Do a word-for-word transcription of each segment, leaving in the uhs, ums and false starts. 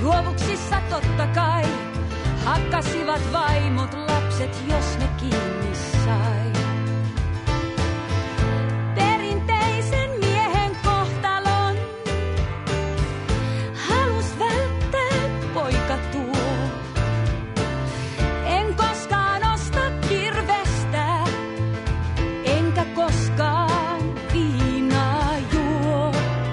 Juovuksissa totta kai hakkasivat vaimot lapset, jos ne kiinni sai. Perinteisen miehen kohtalon halus välttää poika tuo. En koskaan osta kirvestä, enkä koskaan viinaa juo.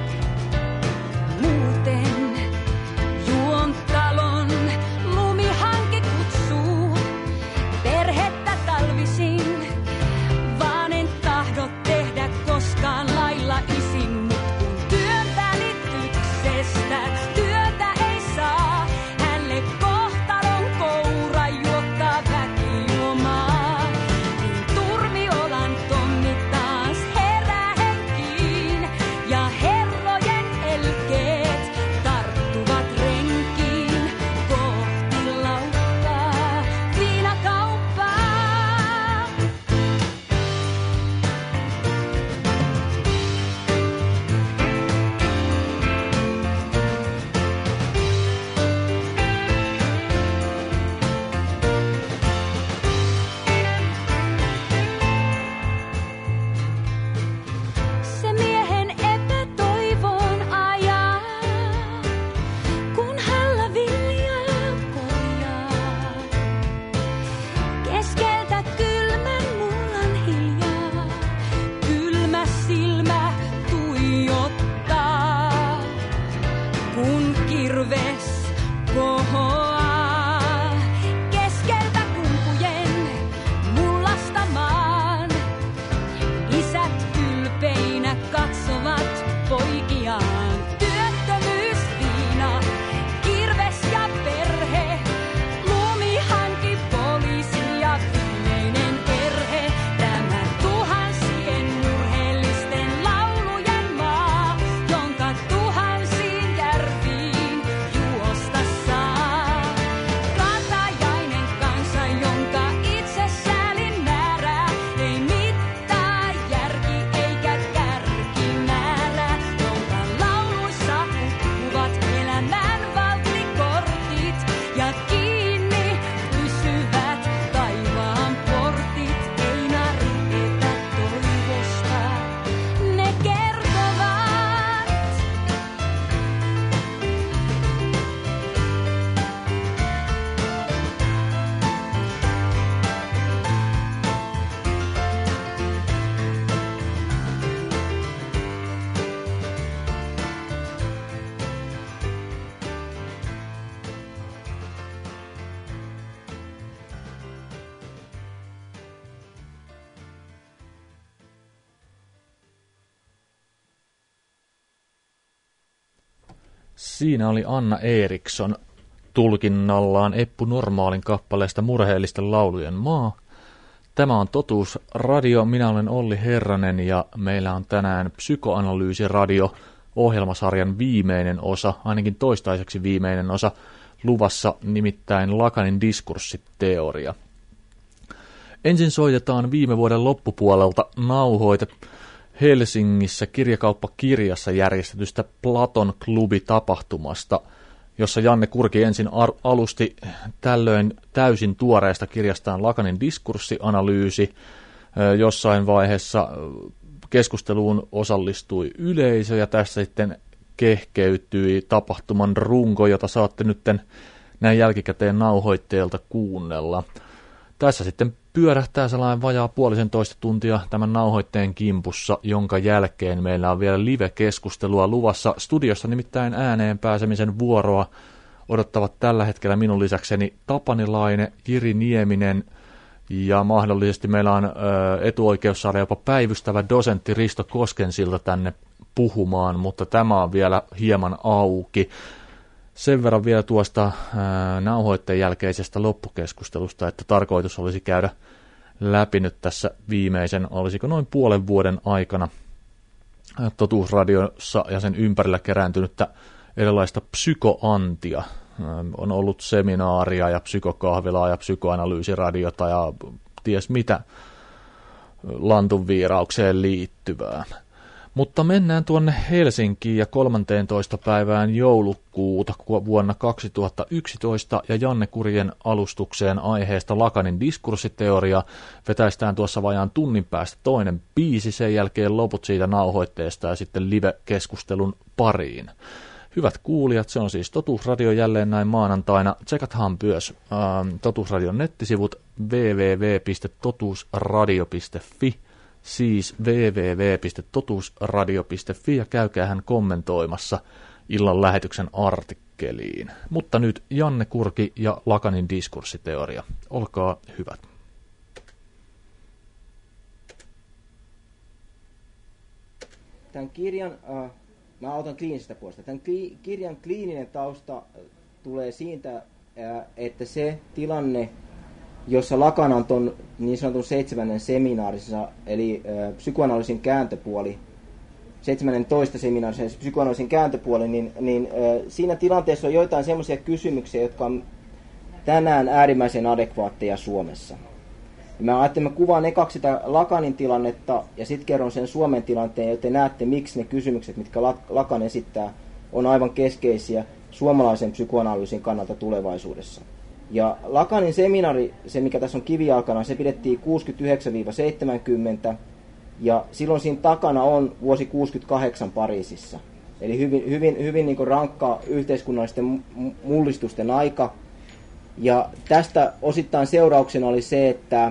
Muuten juon talon lumihanki kutsuu perhettä talvisin, vaan en tahdo tehdä koskaan lailla isin. Mut kun työn välityksestä työtä ei saa, hänelle kohtalon koura juottaa väkijuomaa. Niin Turmiolan Tommi taas herää henkiin, ja herrojen elkeet tarttuvat renkiin kohti laukkaa viinakauppaa. Se miehen epätoivon ajaa, kun halla viljaa korjaa. Keskeltä kylmän mullan hiljaa, kylmä silmä tuijottaa, kun kirves kohoaa. Keskeltä kumpujen mullasta maan, isät ylpeinä katsovat poikiaan. Työttömyys, viina, kirves ja perhe, lumihanki, poliisi ja viimeinen erhe. Tämä tuhansien murheellisten laulujen maa, jonka tuhansiin järviin juosta saa. Katajainen kansa, jonka itse säälin määrää, ei mittaa järki eikä kärkimäärä, jonka lauluissa hukkuvat elämän valttikortit ja kiinni pysyvät taivaan portit. Ei narrita toivosta, ne kertovat. Siinä oli Anna Eriksson tulkinnallaan Eppu Normaalin kappaleesta Murheellisten laulujen maa. Tämä on Totuus Radio, minä olen Olli Herranen ja meillä on tänään Psykoanalyysiradio ohjelmasarjan viimeinen osa, ainakin toistaiseksi viimeinen osa luvassa, nimittäin Lakanin diskurssiteoria. Ensin soitetaan viime vuoden loppupuolelta nauhoite Helsingissä kirjakauppakirjassa järjestetystä Platon klubi-tapahtumasta, jossa Janne Kurki ensin ar- alusti tällöin täysin tuoreesta kirjastaan Lakanin diskurssianalyysi. Jossain vaiheessa keskusteluun osallistui yleisö ja tässä sitten kehkeytyi tapahtuman runko, jota saatte nyt näin jälkikäteen nauhoitteelta kuunnella. Tässä sitten pyörähtää sellainen vajaa puolisentoista tuntia tämän nauhoitteen kimpussa, jonka jälkeen meillä on vielä live-keskustelua luvassa. Studiossa nimittäin ääneen pääsemisen vuoroa odottavat tällä hetkellä minun lisäkseni Tapani Laine, Jiri Nieminen ja mahdollisesti meillä on ö, etuoikeus saada jopa päivystävä dosentti Risto Koskensilta tänne puhumaan, mutta tämä on vielä hieman auki. Sen verran vielä tuosta ää, nauhoitteen jälkeisestä loppukeskustelusta, että tarkoitus olisi käydä läpi nyt tässä viimeisen, olisiko noin puolen vuoden aikana Totuusradiossa ja sen ympärillä kerääntynyttä erilaista psykoantia. On ollut seminaaria ja psykokahvilaa ja psykoanalyysiradiota ja ties mitä lantunviiraukseen liittyvää. Mutta mennään tuonne Helsinkiin ja kolmanteentoista päivään joulukuuta vuonna kaksituhattayksitoista ja Janne Kurjen alustukseen aiheesta Lakanin diskurssiteoria. Vetäistään tuossa vajaan tunnin päästä toinen biisi, sen jälkeen loput siitä nauhoitteesta ja sitten live-keskustelun pariin. Hyvät kuulijat, se on siis Totuusradio jälleen näin maanantaina. Tsekathan myös ähm, Totuusradion nettisivut double-u double-u double-u piste totuusradio piste fi, siis double-u double-u double-u piste totuusradio piste fi, ja käykäähän kommentoimassa illan lähetyksen artikkeliin. Mutta nyt Janne Kurki ja Lakanin diskurssiteoria. Olkaa hyvät. Tämän kirjan... Uh... Mä aloitan kliinisestä puolesta. Tämän kirjan kliininen tausta tulee siitä, että se tilanne, jossa Lacan antoi niin sanotun seitsemännen seminaarinsa, eli psykoanalyysin kääntöpuoli, seitsemännentoista seminaarissa psykoanalyysin kääntöpuoli, niin, niin siinä tilanteessa on joitain semmoisia kysymyksiä, jotka on tänään äärimmäisen adekvaatteja Suomessa. Mä ajattelin, että mä kuvaan ekaksi sitä Lacanin tilannetta ja sitten kerron sen Suomen tilanteen, joten näette, miksi ne kysymykset, mitkä Lacan esittää, on aivan keskeisiä suomalaisen psykoanalyysin kannalta tulevaisuudessa. Ja Lacanin seminaari, se mikä tässä on kivijalkana, se pidettiin kuusikymmentäyhdeksän seitsemänkymmentä ja silloin siinä takana on vuosi kuusikymmentäkahdeksan Pariisissa. Eli hyvin, hyvin, hyvin niin kuin rankka yhteiskunnallisten mullistusten aika. Ja tästä osittain seurauksena oli se, että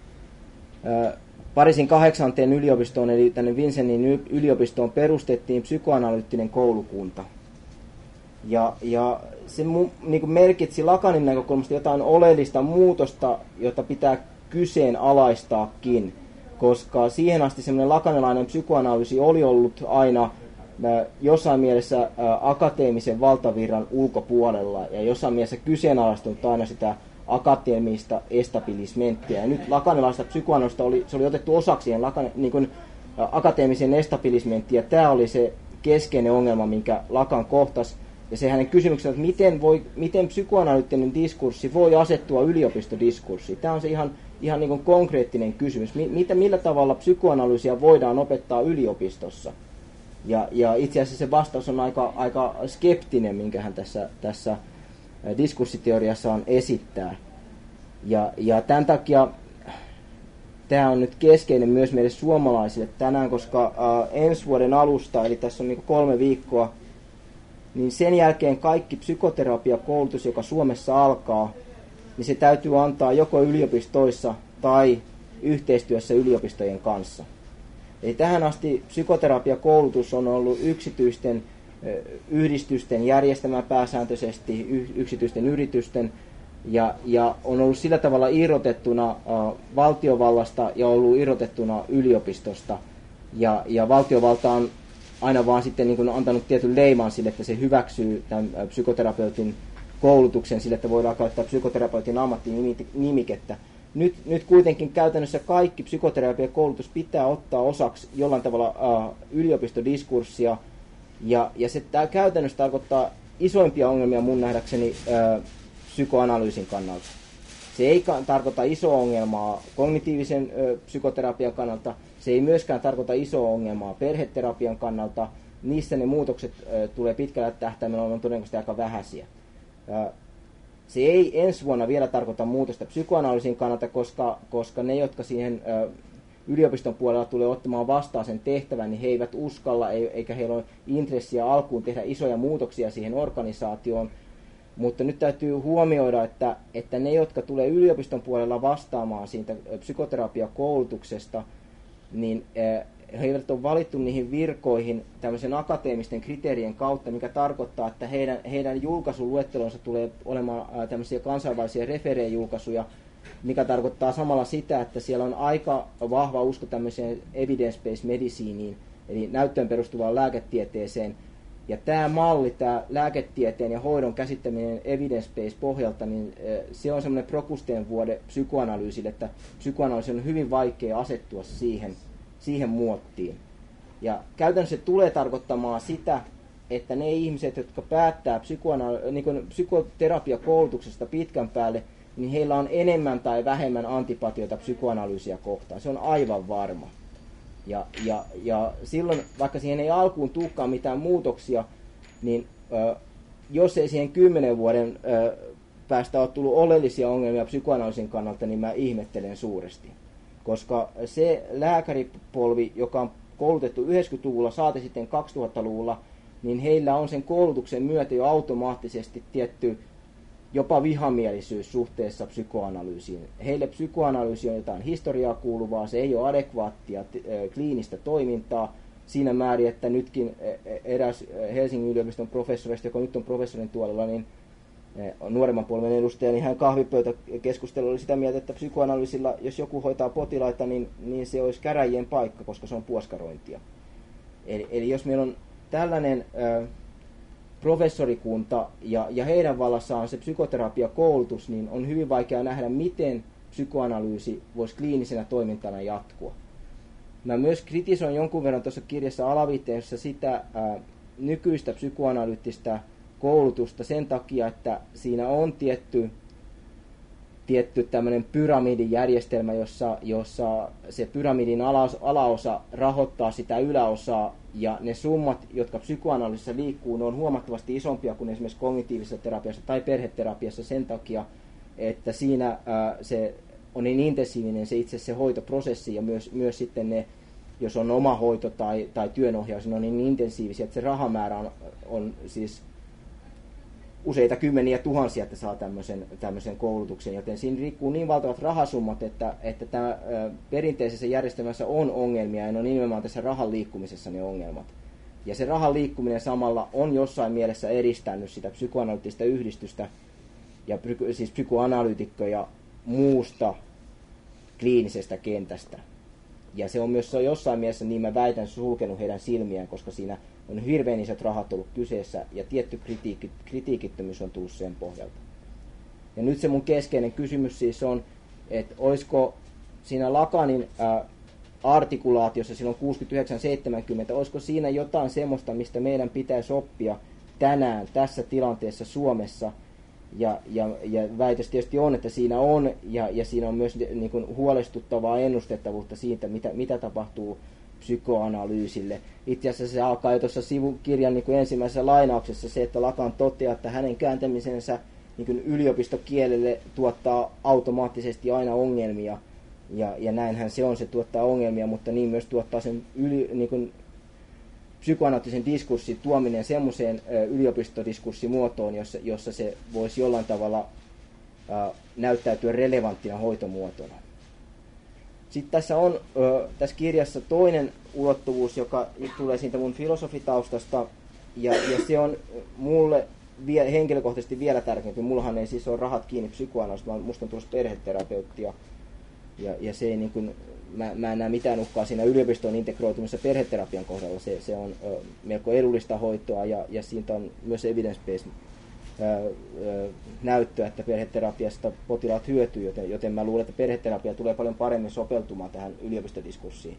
Pariisin kahdeksanteen yliopistoon, eli tänne Vincentin yliopistoon, perustettiin psykoanalyyttinen koulukunta. Ja, ja se niin kuin merkitsi Lacanin näkökulmasta jotain oleellista muutosta, jota pitää kyseenalaistaakin, koska siihen asti semmoinen lakanilainen psykoanalyysi oli ollut aina jossain mielessä akateemisen valtavirran ulkopuolella ja jossain mielessä kyseenalaistunut aina sitä akateemista estabilismenttia. Ja nyt lakanilaista psykoanalyystä oli, se oli otettu osaksi siihen Lacan, niin kuin, akateemisen estabilismenttiin, ja tämä oli se keskeinen ongelma, minkä Lacan kohtasi. Ja se hänen kysymyksensä, että miten, voi, miten psykoanalyyttinen diskurssi voi asettua yliopistodiskurssiin. Tämä on se ihan, ihan niin kuin konkreettinen kysymys. Mitä, millä tavalla psykoanalyysiä voidaan opettaa yliopistossa? Ja, ja itse asiassa se vastaus on aika, aika skeptinen, minkä hän tässä, tässä diskurssiteoriassaan esittää. Ja, ja tämän takia tämä on nyt keskeinen myös meille suomalaisille tänään, koska äh, ensi vuoden alusta, eli tässä on niin kolme viikkoa, niin sen jälkeen kaikki psykoterapiakoulutus, joka Suomessa alkaa, niin se täytyy antaa joko yliopistoissa tai yhteistyössä yliopistojen kanssa. Eli tähän asti psykoterapiakoulutus on ollut yksityisten yhdistysten järjestämä pääsääntöisesti, yksityisten yritysten, ja, ja on ollut sillä tavalla irrotettuna uh, valtiovallasta ja ollut irrotettuna yliopistosta. Ja, ja valtiovalta on aina vaan sitten niin kuin antanut tietyn leiman sille, että se hyväksyy tämän psykoterapeutin koulutuksen sille, että voidaan käyttää psykoterapeutin ammattinimikettä. Nyt, nyt kuitenkin käytännössä kaikki psykoterapiakoulutus pitää ottaa osaksi jollain tavalla uh, yliopistodiskurssia, ja, ja se tää käytännössä tarkoittaa isoimpia ongelmia mun nähdäkseni uh, psykoanalyysin kannalta. Se ei ka- tarkoita isoa ongelmaa kognitiivisen uh, psykoterapian kannalta, se ei myöskään tarkoita isoa ongelmaa perheterapian kannalta, niissä ne muutokset uh, tulee pitkällä tähtäimellä on todennäköisesti aika vähäisiä. Uh, Se ei ensi vuonna vielä tarkoita muutosta psykoanalyysin kannalta, koska, koska ne, jotka siihen ö, yliopiston puolella tulee ottamaan vastaan sen tehtävän, niin he eivät uskalla, eikä heillä ole intressiä alkuun tehdä isoja muutoksia siihen organisaatioon. Mutta nyt täytyy huomioida, että, että ne, jotka tulee yliopiston puolella vastaamaan siitä psykoterapiakoulutuksesta, niin ö, he eivät ole valittu niihin virkoihin tämmöisen akateemisten kriteerien kautta, mikä tarkoittaa, että heidän, heidän julkaisuluettelonsa tulee olemaan tämmöisiä kansainvälisiä referee-julkaisuja, mikä tarkoittaa samalla sitä, että siellä on aika vahva usko tämmöiseen evidence-based mediciniin, eli näyttöön perustuvaan lääketieteeseen. Ja tämä malli, tämä lääketieteen ja hoidon käsittäminen evidence-based pohjalta, niin se on semmoinen prokusteen vuode psykoanalyysille, että psykoanalyysi on hyvin vaikea asettua siihen, siihen muottiin. Ja käytännössä se tulee tarkoittamaan sitä, että ne ihmiset, jotka päättää psykoanal- niin psykoterapiakoulutuksesta pitkän päälle, niin heillä on enemmän tai vähemmän antipatioita psykoanalyysiä kohtaan. Se on aivan varma. Ja, ja, ja silloin, vaikka siihen ei alkuun tulekaan mitään muutoksia, niin ö, jos ei siihen kymmenen vuoden ö, päästä ole tullut oleellisia ongelmia psykoanalyysin kannalta, niin mä ihmettelen suuresti. Koska se lääkäripolvi, joka on koulutettu yhdeksänkymmentäluvulla, saati sitten kaksituhattaluvulla, niin heillä on sen koulutuksen myötä jo automaattisesti tietty jopa vihamielisyys suhteessa psykoanalyysiin. Heille psykoanalyysi on jotain historiaa kuuluvaa, se ei ole adekvaattia kliinistä toimintaa siinä määrin, että nytkin eräs Helsingin yliopiston professorista, joka nyt on professorin tuolella, niin nuoremman polven edustaja, niin hän kahvipöytäkeskustelu oli sitä mieltä, että psykoanalyysilla, jos joku hoitaa potilaita, niin, niin se olisi käräjien paikka, koska se on puoskarointia. Eli, eli jos meillä on tällainen ö, professorikunta ja, ja heidän vallassaan se psykoterapiakoulutus, niin on hyvin vaikea nähdä, miten psykoanalyysi voisi kliinisenä toimintana jatkua. Mä myös kritisoin jonkun verran tuossa kirjassa alaviitteessä sitä ä, nykyistä psykoanalyyttistä koulutusta sen takia, että siinä on tietty, tietty tämmöinen pyramidijärjestelmä, jossa, jossa se pyramidin ala, alaosa rahoittaa sitä yläosaa, ja ne summat, jotka psykoanalyysissä liikkuu, ne on huomattavasti isompia kuin esimerkiksi kognitiivisessa terapiassa tai perheterapiassa sen takia, että siinä ää, se on niin intensiivinen se itse se hoitoprosessi, ja myös, myös sitten ne, jos on oma hoito tai, tai työnohjaus, ne on niin intensiivisiä, että se rahamäärä on, on siis useita kymmeniä tuhansia, että saa tämmöisen, tämmöisen koulutuksen, joten siinä riikkuu niin valtavat rahasummat, että, että tämä, ä, perinteisessä järjestelmässä on ongelmia, ja ne on nimenomaan tässä rahan liikkumisessa ne ongelmat. Ja se rahan liikkuminen samalla on jossain mielessä edistänyt sitä psykoanalyyttistä yhdistystä, ja siis psykoanalyytikkoja muusta kliinisestä kentästä. Ja se on myös jossain mielessä, niin mä väitän, sulkenut heidän silmiään, koska siinä on hirveän isot rahat ollut kyseessä, ja tietty kritiikki, kritiikittömyys on tullut sen pohjalta. Ja nyt se mun keskeinen kysymys siis on, että olisiko siinä Lakanin ää, artikulaatiossa silloin kuusikymmentäyhdeksän seitsemänkymmentä, olisiko siinä jotain semmoista, mistä meidän pitäisi oppia tänään, tässä tilanteessa Suomessa, ja, ja, ja väitös tietysti on, että siinä on, ja, ja siinä on myös niin kuin huolestuttavaa ennustettavuutta siitä, mitä, mitä tapahtuu psykoanalyysille. Itse asiassa se alkaa jo tuossa sivukirjan niin kuin ensimmäisessä lainauksessa se, että Lacan toteaa, että hänen kääntämisensä niin kuin yliopistokielelle tuottaa automaattisesti aina ongelmia, ja, ja näinhän se on, se tuottaa ongelmia, mutta niin myös tuottaa sen yli, niin kuin psykoanalyyttisen diskurssin tuominen semmoiseen yliopistodiskurssimuotoon, jossa, jossa se voisi jollain tavalla ää, näyttäytyä relevanttina hoitomuotona. Sitten tässä on ö, tässä kirjassa toinen ulottuvuus, joka tulee siitä mun filosofitaustasta, ja, ja se on mulle vie, henkilökohtaisesti vielä tärkeämpi. Mullahan ei siis ole rahat kiinni psykoanalyysista, vaan musta on tulossa perheterapeutti, ja, ja, ja se ei niin kuin, mä, mä en näe mitään uhkaa siinä yliopistoon integroitumisessa perheterapian kohdalla. Se, se on ö, melko edullista hoitoa, ja, ja siitä on myös evidence-based näyttöä, että perheterapiasta potilaat hyötyy, joten, joten mä luulen, että perheterapia tulee paljon paremmin sopeutumaan tähän yliopistodiskurssiin.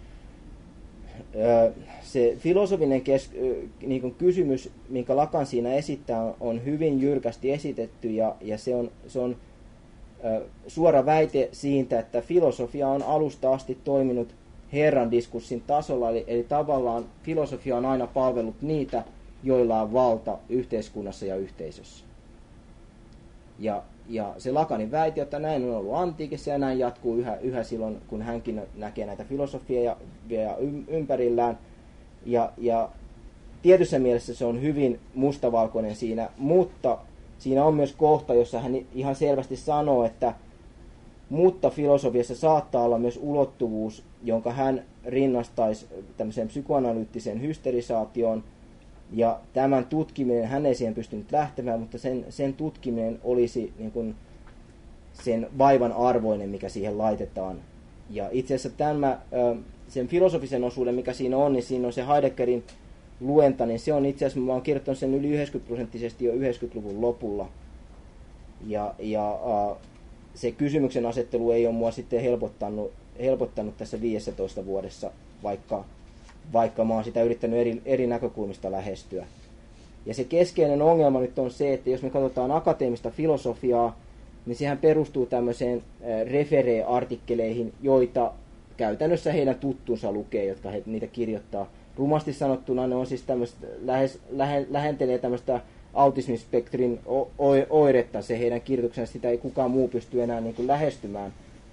Se filosofinen kes, niin kuin kysymys, minkä Lacan siinä esittää, on hyvin jyrkästi esitetty, ja, ja se on, se on suora väite siitä, että filosofia on alusta asti toiminut Herran diskurssin tasolla, eli, eli tavallaan filosofia on aina palvellut niitä, joilla on valta yhteiskunnassa ja yhteisössä. Ja, ja se Lacanin väite, että näin on ollut antiikissa ja näin jatkuu yhä, yhä silloin, kun hänkin näkee näitä filosofiaa ympärillään. Ja, ja tietyssä mielessä se on hyvin mustavalkoinen siinä, mutta siinä on myös kohta, jossa hän ihan selvästi sanoo, että mutta filosofiassa saattaa olla myös ulottuvuus, jonka hän rinnastaisi tämmöiseen psykoanalyyttiseen hysterisaatioon. Ja tämän tutkiminen, hän ei siihen pystynyt lähtemään, mutta sen, sen tutkiminen olisi niin kuin sen vaivan arvoinen, mikä siihen laitetaan. Ja itse asiassa tämä, sen filosofisen osuuden, mikä siinä on, niin siinä on se Heideggerin luenta, niin se on itse asiassa, mä oon kirjoittanut sen yli yhdeksänkymmentä prosenttisesti jo yhdeksänkymmentäluvun lopulla. Ja, ja se kysymyksen asettelu ei ole mua sitten helpottanut, helpottanut tässä viidessätoista vuodessa, vaikka vaikka mä oon sitä yrittänyt eri, eri näkökulmista lähestyä. Ja se keskeinen ongelma nyt on se, että jos me katsotaan akateemista filosofiaa, niin sehän perustuu tämmöiseen referee-artikkeleihin, joita käytännössä heidän tuttunsa lukee, jotka he niitä kirjoittaa. Rumasti sanottuna ne on siis tämmöistä, lähes, lähe, lähentelee tämmöistä autismispektrin oiretta, se heidän kirjoituksensa, sitä ei kukaan muu pysty enää niin kuin lähestymään.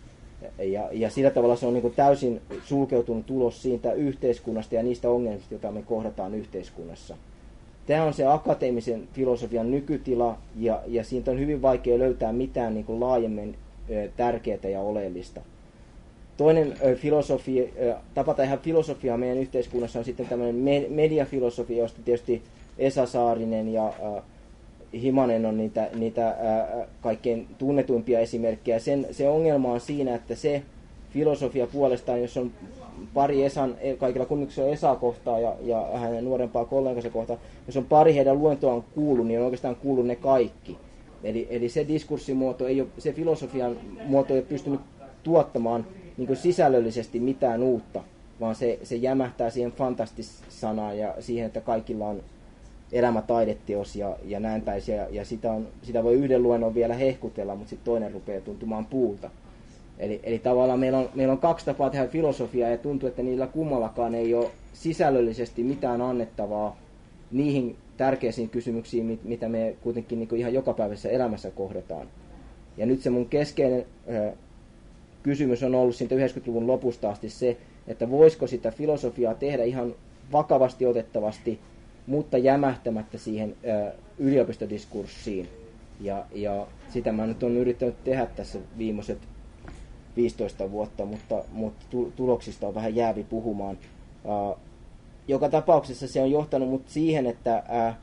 Ja, ja sillä tavalla se on niin kuin täysin sulkeutunut ulos siitä yhteiskunnasta ja niistä ongelmista, joita me kohdataan yhteiskunnassa. Tämä on se akateemisen filosofian nykytila, ja, ja siitä on hyvin vaikea löytää mitään niin kuin laajemmin ö, tärkeää ja oleellista. Toinen ö, filosofia, ö, tapa tehdä filosofiaa meidän yhteiskunnassa on sitten tämmöinen me, mediafilosofia, josta tietysti Esa Saarinen ja ö, Himanen on niitä, niitä ö, kaikkein tunnetuimpia esimerkkejä. Sen, se ongelma on siinä, että se filosofia puolestaan, jos on pari Esan, kaikilla kunnioituksella Esaa kohtaa ja, ja hänen nuorempaa kollegansa kohtaa, jos on pari heidän luentoaan kuullut, niin on oikeastaan kuullut ne kaikki. Eli, eli se diskurssimuoto, ei ole, se filosofian muoto ei ole pystynyt tuottamaan niin kuin sisällöllisesti mitään uutta, vaan se, se jämähtää siihen fantastis-sanaan ja siihen, että kaikilla on elämä taideteos ja, ja näin päin. Ja, ja sitä, on, sitä voi yhden luennon vielä hehkutella, mutta sitten toinen rupeaa tuntumaan puulta. Eli, eli tavallaan meillä on, meillä on kaksi tapaa tehdä filosofiaa ja tuntuu, että niillä kummallakaan ei ole sisällöllisesti mitään annettavaa niihin tärkeisiin kysymyksiin, mit, mitä me kuitenkin niin kuin ihan jokapäiväisessä elämässä kohdataan. Ja nyt se mun keskeinen ö, kysymys on ollut siitä yhdeksänkymmentäluvun lopusta asti se, että voisiko sitä filosofiaa tehdä ihan vakavasti otettavasti, mutta jämähtämättä siihen ö, yliopistodiskurssiin. Ja, ja sitä mä nyt olen yrittänyt tehdä tässä viimeiset viisitoista vuotta, mutta, mutta tuloksista on vähän jäävi puhumaan. Uh, joka tapauksessa se on johtanut mut siihen, että uh,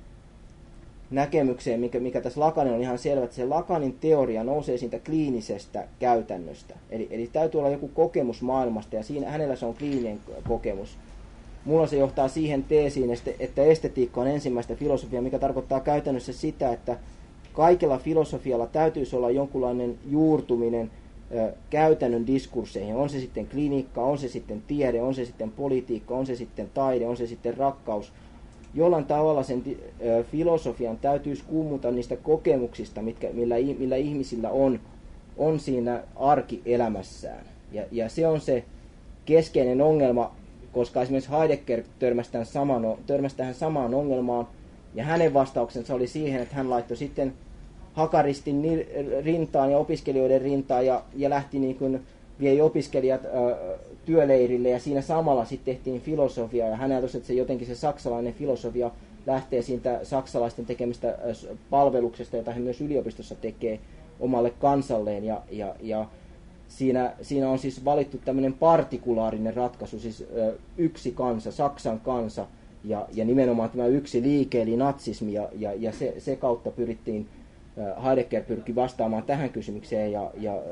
näkemykseen, mikä, mikä tässä Lakanin on ihan selvä, että se Lakanin teoria nousee siitä kliinisestä käytännöstä. Eli, eli täytyy olla joku kokemus maailmasta, ja siinä hänellä se on kliininen kokemus. Mulla se johtaa siihen teesiin, että estetiikka on ensimmäistä filosofiaa, mikä tarkoittaa käytännössä sitä, että kaikella filosofialla täytyisi olla jonkunlainen juurtuminen käytännön diskursseihin. On se sitten kliniikka, on se sitten tiede, on se sitten politiikka, on se sitten taide, on se sitten rakkaus. Jollain tavalla sen ö, filosofian täytyisi kummuta niistä kokemuksista, mitkä, millä, millä ihmisillä on, on siinä arkielämässään. Ja, ja se on se keskeinen ongelma, koska esimerkiksi Heidegger törmäsi tähän samaan, törmäsi tähän samaan ongelmaan, ja hänen vastauksensa oli siihen, että hän laittoi sitten hakaristin rintaan ja opiskelijoiden rintaan ja, ja lähti niin kuin, viei opiskelijat ä, työleirille ja siinä samalla sitten tehtiin filosofiaa ja hän ajatus, että se jotenkin se saksalainen filosofia lähtee siitä saksalaisten tekemistä ä, palveluksesta, jota he myös yliopistossa tekee omalle kansalleen ja, ja, ja siinä, siinä on siis valittu tämmöinen partikulaarinen ratkaisu, siis ä, yksi kansa, Saksan kansa ja, ja nimenomaan tämä yksi liike eli natsismi ja, ja, ja se, se kautta pyrittiin Heidegger pyrki vastaamaan tähän kysymykseen ja, ja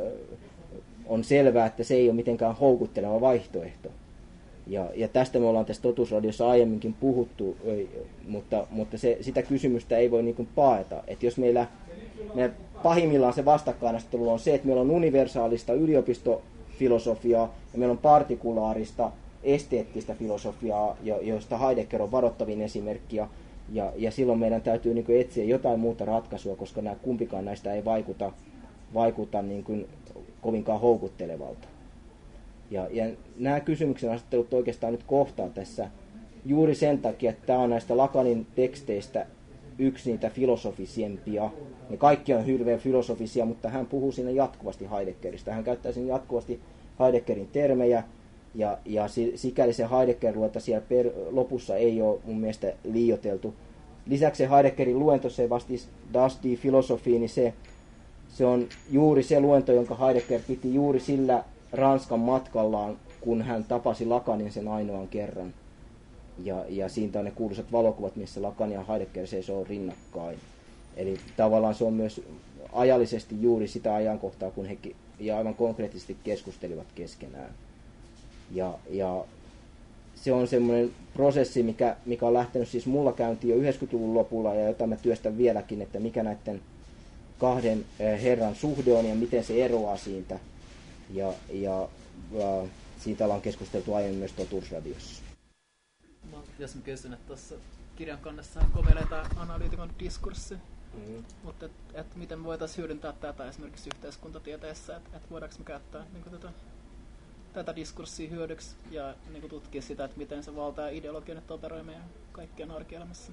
on selvää, että se ei ole mitenkään houkutteleva vaihtoehto. Ja, ja tästä me ollaan tässä Totuusradiossa aiemminkin puhuttu, mutta, mutta se, sitä kysymystä ei voi niin kuin paeta. Että jos meillä, meillä pahimmillaan se vastakkainasettelu on se, että meillä on universaalista yliopistofilosofiaa ja meillä on partikulaarista esteettistä filosofiaa, josta Heidegger on varoittavin esimerkki. Ja, ja silloin meidän täytyy niin kuin etsiä jotain muuta ratkaisua, koska nämä, kumpikaan näistä ei vaikuta, vaikuta niin kuin kovinkaan houkuttelevalta. Ja, ja nämä kysymyksen asettelut oikeastaan nyt kohtaa tässä juuri sen takia, että tämä on näistä Lakanin teksteistä yksi niitä filosofisempia. Ne kaikki on hirveän filosofisia, mutta hän puhuu siinä jatkuvasti Heideggeristä. Hän käyttää siinä jatkuvasti Heideggerin termejä. Ja, ja sikäli se Heidegger-luenta siellä per, lopussa ei ole mun mielestä liioiteltu. Lisäksi se Heideggerin luento, se vastis Das die Philosophie, niin se, se on juuri se luento, jonka Heidegger piti juuri sillä Ranskan matkallaan, kun hän tapasi Lakanin sen ainoan kerran. Ja, ja siitä on ne kuuluisat valokuvat, missä Lacan ja Heidegger seisoo rinnakkain. Eli tavallaan se on myös ajallisesti juuri sitä ajankohtaa, kun he ja aivan konkreettisesti keskustelivat keskenään. Ja, ja se on semmoinen prosessi, mikä, mikä on lähtenyt siis mulla käyntiin jo yhdeksänkymmentäluvun lopulla ja jota mä työstän vieläkin, että mikä näiden kahden herran suhde on ja miten se eroaa siitä. Ja, ja, ja siitä ollaan keskusteltu aiemmin myös Totuusradiossa. No, jos mä kysyn, että tuossa kirjan kannessahan kovelee tämä analyytikon diskurssi, mm. mutta et, et miten me voitaisiin hyödyntää tätä esimerkiksi yhteiskuntatieteessä, että et voidaanko me käyttää niin tätä tätä diskurssia hyödyksi ja niin kuin tutkia sitä, että miten se valta ja ideologia nyt operoi meidän kaikkien arkielämässä.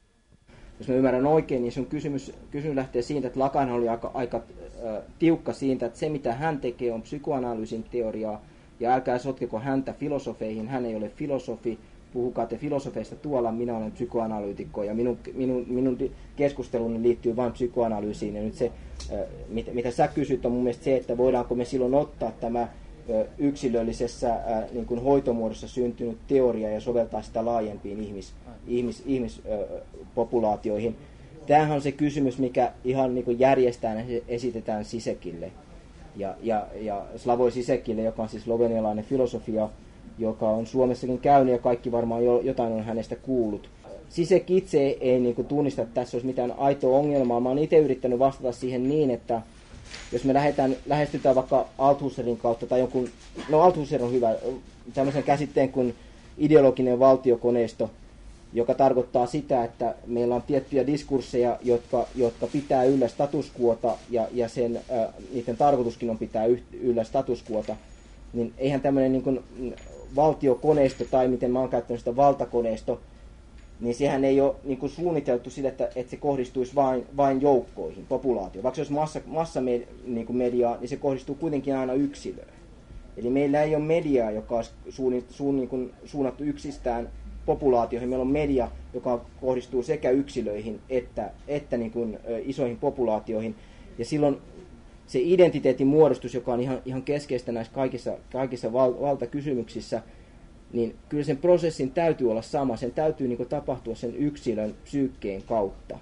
Jos mä ymmärrän oikein, niin sun kysymys, kysymys lähtee siitä, että Lacan oli aika, aika äh, tiukka siitä, että se mitä hän tekee on psykoanalyysin teoriaa, ja älkää sotkeko häntä filosofeihin, hän ei ole filosofi, puhukaa te filosofeista tuolla, minä olen psykoanalyytikko, ja minun, minun, minun keskusteluni liittyy vain psykoanalyysiin, ja nyt se, äh, mit, mitä sä kysyt, on mun mielestä se, että voidaanko me silloin ottaa tämä yksilöllisessä äh, niin kuin hoitomuodossa syntynyt teoria ja soveltaa sitä laajempiin ihmis, ihmis, ihmispopulaatioihin. Tämähän on se kysymys, mikä ihan niin kuin järjestään esitetään Zisekille. Ja, ja, ja Slavoj Zisekille, joka on siis slovenialainen filosofia, joka on Suomessakin käynyt ja kaikki varmaan jo, jotain on hänestä kuullut. Zizek itse ei, ei niin kuin tunnista, että tässä olisi mitään aitoa ongelmaa. Mä oon itse yrittänyt vastata siihen niin, että jos me lähdetään, lähestytään vaikka Althusserin kautta tai jonkun, no Althusser on hyvä, tämmöisen käsitteen kuin ideologinen valtiokoneisto, joka tarkoittaa sitä, että meillä on tiettyjä diskursseja, jotka, jotka pitää yllä status quota ja, ja sen, äh, niiden tarkoituskin on pitää yllä status quota, niin eihän tämmöinen niin kuin valtiokoneisto tai miten mä oon käyttänyt sitä valtakoneisto, niin sehän ei ole niin kuin suunniteltu sille, että, että se kohdistuisi vain, vain joukkoihin, populaatioon. Vaikka se olisi massa, massamedia, niin kuin mediaa, niin se kohdistuu kuitenkin aina yksilöön. Eli meillä ei ole mediaa, joka olisi suun, suun, niin kuin suunnattu yksistään populaatioihin. Meillä on media, joka kohdistuu sekä yksilöihin että, että niin kuin, ö, isoihin populaatioihin. Ja silloin se identiteetin muodostus, joka on ihan, ihan keskeistä näissä kaikissa, kaikissa val, valtakysymyksissä, niin kyllä sen prosessin täytyy olla sama. Sen täytyy niin kuin tapahtua sen yksilön psyykkeen kautta,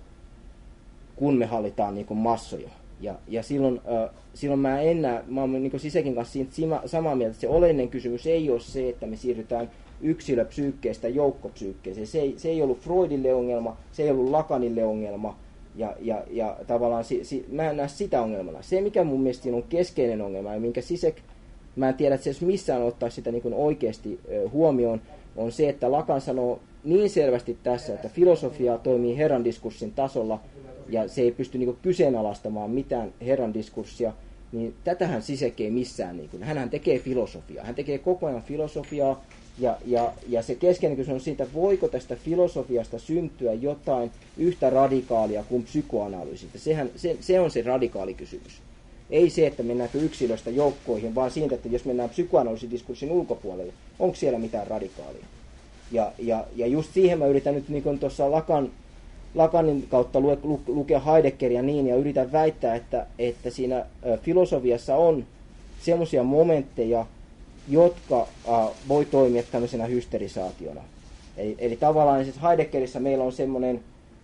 kun me hallitaan niin kuin massoja. Ja, ja silloin, äh, silloin mä en näe, mä oon niin kuin Zizekin kanssa siitä sima, samaa mieltä, että se oleellinen kysymys ei ole se, että me siirrytään yksilöpsyykkeestä joukkopsyykkeeseen. Se ei, se ei ollut Freudille ongelma, se ei ollut Lacanille ongelma, ja, ja, ja tavallaan si, si, mä en näe sitä ongelmana. Se, mikä mun mielestä on keskeinen ongelma, ja minkä Zizek, mä en tiedä, että se jos missään ottaa sitä niin kuin oikeasti ö, huomioon, on se, että Lacan sanoo niin selvästi tässä, että filosofia toimii Herran diskurssin tasolla, ja se ei pysty niin kuin kyseenalaistamaan mitään Herran diskurssia, niin tätähän Zizek ei missään. Niin kuin, hänhän tekee filosofiaa, hän tekee koko ajan filosofiaa, ja, ja, ja se keskeinen kysymys on siitä, voiko tästä filosofiasta syntyä jotain yhtä radikaalia kuin psykoanalyysistä. Sehän, se, se on se radikaali kysymys. Ei se, että mennäänkö yksilöstä joukkoihin, vaan siitä, että jos mennään psykoanalyysidiskurssin ulkopuolelle, onko siellä mitään radikaalia. Ja, ja, ja just siihen mä yritän nyt niin tuossa Lacan, Lacanin kautta lue, lu, lukea Heideggeria niin, ja yritän väittää, että, että siinä ä, filosofiassa on semmoisia momentteja, jotka ä, voi toimia tämmöisenä hysterisaationa. Eli, eli tavallaan siis Heideggerissä meillä on semmoinen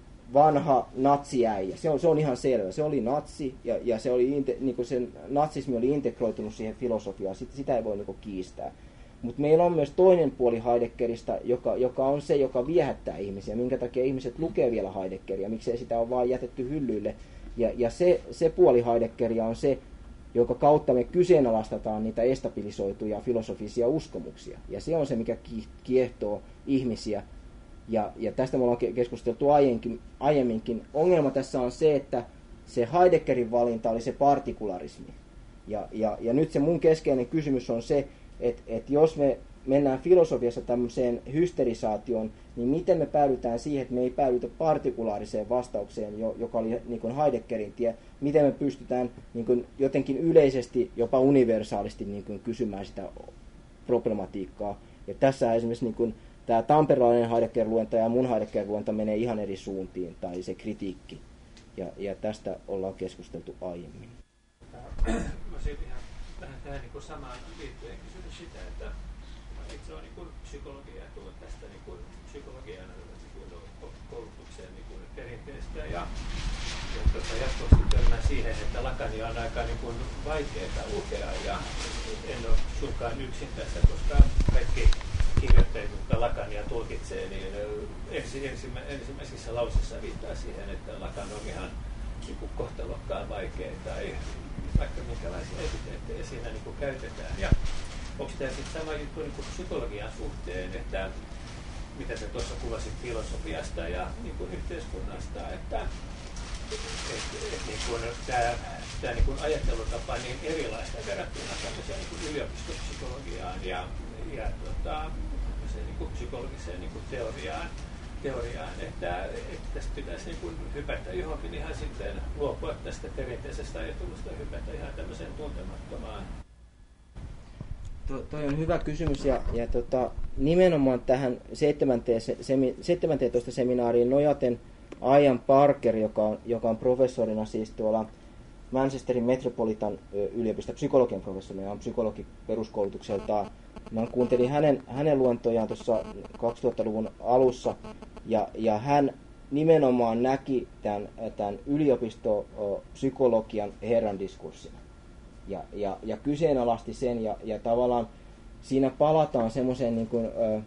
vanha natsiäijä. Se on, se on ihan selvä. Se oli natsi ja, ja se oli, niin kuin sen natsismi oli integroitunut siihen filosofiaan. Sitä, sitä ei voi niin kuin kiistää. Mutta meillä on myös toinen puoli Heideggeristä, joka, joka on se, joka viehättää ihmisiä. Minkä takia ihmiset lukee vielä Heideggeria, miksei sitä ole vaan jätetty hyllyille. Ja, ja se, se puoli Heideggeria on se, jonka kautta me kyseenalaistetaan niitä estabilisoituja filosofisia uskomuksia. Ja se on se, mikä kiehtoo ihmisiä. Ja, ja tästä me ollaan keskusteltu aiemminkin, aiemminkin. Ongelma tässä on se, että se Heideggerin valinta oli se partikularismi. Ja, ja, ja nyt se mun keskeinen kysymys on se, että, että jos me mennään filosofiassa tämmöiseen hysterisaatioon, niin miten me päädytään siihen, että me ei päädytä partikulaariseen vastaukseen, joka oli niin kuin Heideggerin tie. Miten me pystytään niin kuin jotenkin yleisesti, jopa universaalisti niin kuin kysymään sitä problematiikkaa. Ja tässä esimerkiksi niin kuin tämä tamperelainen Heidegger-luenta ja mun Heidegger-luenta menee ihan eri suuntiin, tai se kritiikki. Ja, ja tästä ollaan keskusteltu aiemmin. Voisin ihan vähän tähän niin kuin samaan liittyen kysyä sitä, että itse olen niin psykologia ja tullut tästä niin kuin psykologian koulutukseen niin kuin perinteestä. Ja, ja tuota, jatkuvasti törmään siihen, että Lacania on aika niin kuin vaikeaa lukea, ja en ole suinkaan yksin tässä, koska kaikki kirjoittajat, jotka Lacania tulkitsee, niin ensi, ensimmä, ensimmäisissä lausissa viittaa siihen, että Lacan on ihan niin kuin kohtalokkaan vaikea tai vaikka minkälaisia epiteettejä siinä niin kuin käytetään. Ja onko tämä sitten sama juttu niin kuin psykologian suhteen, että mitä sä tuossa kuvasit filosofiasta ja niin kuin yhteiskunnasta, että et, et, niin kuin tämä, tämä niin kuin ajattelutapa on niin erilaista verrattuna tämmöiseen niin kuin yliopistopsykologiaan ja, ja tota, niin kuin psykologiseen niin kuin teoriaan, teoriaan että, että tästä pitäisi niin kuin hypätä johonkin ihan sitten luopua tästä perinteisestä ajattelusta ja hypätä ihan tämmöiseen tuntemattomaan. To, toi on hyvä kysymys ja, ja tota, nimenomaan tähän seitsemäntoista seminaariin nojaten Ian Parker, joka on, joka on professorina siis tuolla Manchesterin Metropolitan yliopiston psykologian professorina, on psykologi peruskoulutukseltaan. Mä kuuntelin hänen, hänen luentojaan tuossa kaksituhattaluvun alussa ja, ja hän nimenomaan näki tämän, tämän yliopistopsykologian herran diskurssina. Ja, ja, ja kyseenalaisti sen ja, ja tavallaan siinä palataan semmoiseen niin kuin, ö,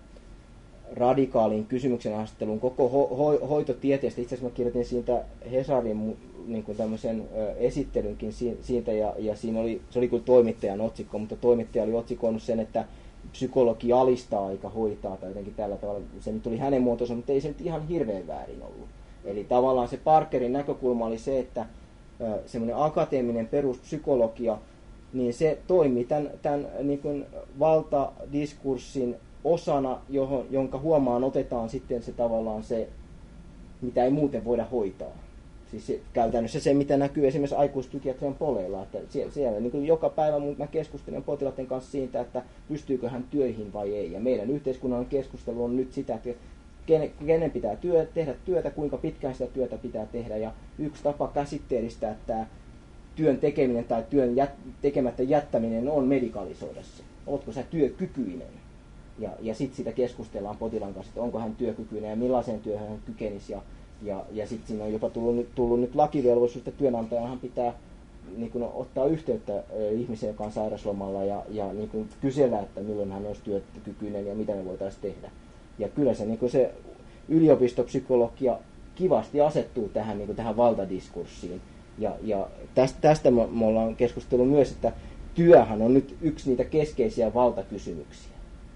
radikaaliin kysymyksen asetteluun koko ho, ho, hoitotieteestä. Itse asiassa mä kirjoitin siitä Hesarin niin kuin tämmöisen ö, esittelynkin si, siitä ja, ja siinä oli, se oli kyllä toimittajan otsikko, mutta toimittaja oli otsikoinut sen, että psykologi alistaa eikä hoitaa tai jotenkin tällä tavalla. Se nyt oli hänen muotoisen, mutta ei se nyt ihan hirveän väärin ollut. Eli tavallaan se Parkerin näkökulma oli se, että semmoinen akateeminen peruspsykologia, niin se toimii tämän, tämän niin kuin valtadiskurssin osana, johon, jonka huomaan otetaan sitten se tavallaan se, mitä ei muuten voida hoitaa. Siis se, käytännössä se, mitä näkyy esimerkiksi aikuispsykiatrian poleilla, että siellä, siellä niin kuin joka päivä mä keskustelen potilaiden kanssa siitä, että pystyykö hän työihin vai ei. Ja meidän yhteiskunnallinen keskustelu on nyt sitä, että kenen pitää työ, tehdä työtä, kuinka pitkään sitä työtä pitää tehdä. Ja yksi tapa käsitteellistää tämä työn tekeminen tai työn jät, tekemättä jättäminen on medikalisoida se. Oletko sä työkykyinen? Ja, ja sitten sitä keskustellaan potilaan kanssa, että onko hän työkykyinen ja millaiseen työhön hän kykenisi. Ja, ja, ja sitten siinä on jopa tullut, tullut nyt lakivelvollisuus, että työnantajahan pitää niin kun ottaa yhteyttä ihmiseen, joka on sairaslomalla ja, ja niin kun kysellä, että milloin hän olisi työkykyinen ja mitä me voitaisiin tehdä. Ja kyllä se, niin se yliopistopsykologia kivasti asettuu tähän, niin tähän valtadiskurssiin. Ja, ja tästä, tästä me, me ollaan keskustellut myös, että työhän on nyt yksi niitä keskeisiä valtakysymyksiä.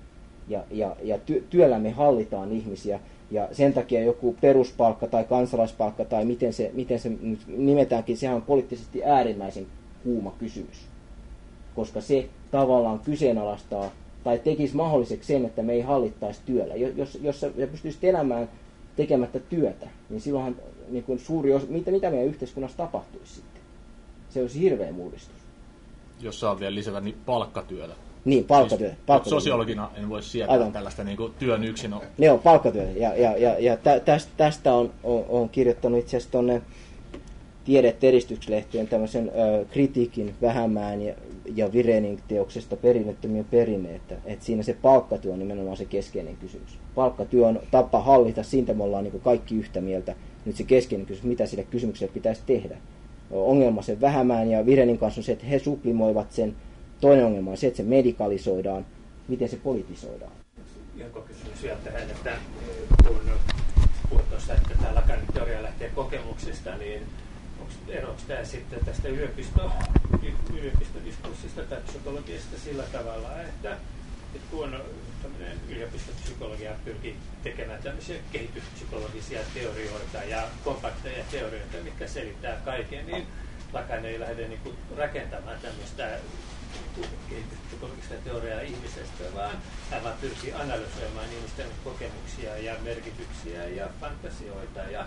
Ja, ja, ja ty, työllä me hallitaan ihmisiä. Ja sen takia joku peruspalkka tai kansalaispalkka tai miten se, miten se nimetäänkin, sehän on poliittisesti äärimmäisen kuuma kysymys. Koska se tavallaan kyseenalaistaa tai tekisi mahdolliseksi sen, että me ei hallittaisi työllä. Jos, jos sä pystyisit elämään tekemättä työtä, niin silloinhan niin kuin suuri osa, mitä, mitä meidän yhteiskunnassa tapahtuisi sitten? Se olisi hirveä mullistus. Jos saa vielä lisätä, niin palkkatyötä. Niin, palkkatyötä. Siis, palkkatyötä. Sosiologina en voi sietää Aivan. tällaista niin kuin työn yksin. On. Ne on palkkatyötä. Ja, ja, ja, ja tästä, tästä on, on, on kirjoittanut itse asiassa tuonne Tiede-Teristykselehteen tämmöisen ö, kritiikin Vähämäen ja, ja Virenin teoksesta perinnettömien perinne, että, että siinä se palkkatyö on nimenomaan se keskeinen kysymys. Palkkatyö on tapa hallita, siitä me ollaan niin kuin kaikki yhtä mieltä. Nyt se keskeinen kysymys, mitä sille kysymykselle pitäisi tehdä. Ongelma sen Vähämäen ja Virenin kanssa on se, että he sublimoivat sen. Toinen ongelma on se, että se medikalisoidaan. Miten se politisoidaan? Joko kysymys vielä tähän, että kun puhut tuossa, että tämä Lakanin teoria lähtee kokemuksista, niin eroako tämä sitten tästä yliopisto, yliopistodiskurssista tai psykologiasta sillä tavalla, että, että kun tämmöinen yliopistopsykologia pyrkii tekemään tämmöisiä kehityspsykologisia teorioita ja kompakteja teorioita, mitkä selittää kaiken, niin Lacan ei lähde niin kuin rakentamaan tämmöistä kehityspsykologista teoriaa ihmisestä, vaan hän vaan pyrkii analysoimaan ihmisten kokemuksia ja merkityksiä ja fantasioita. Ja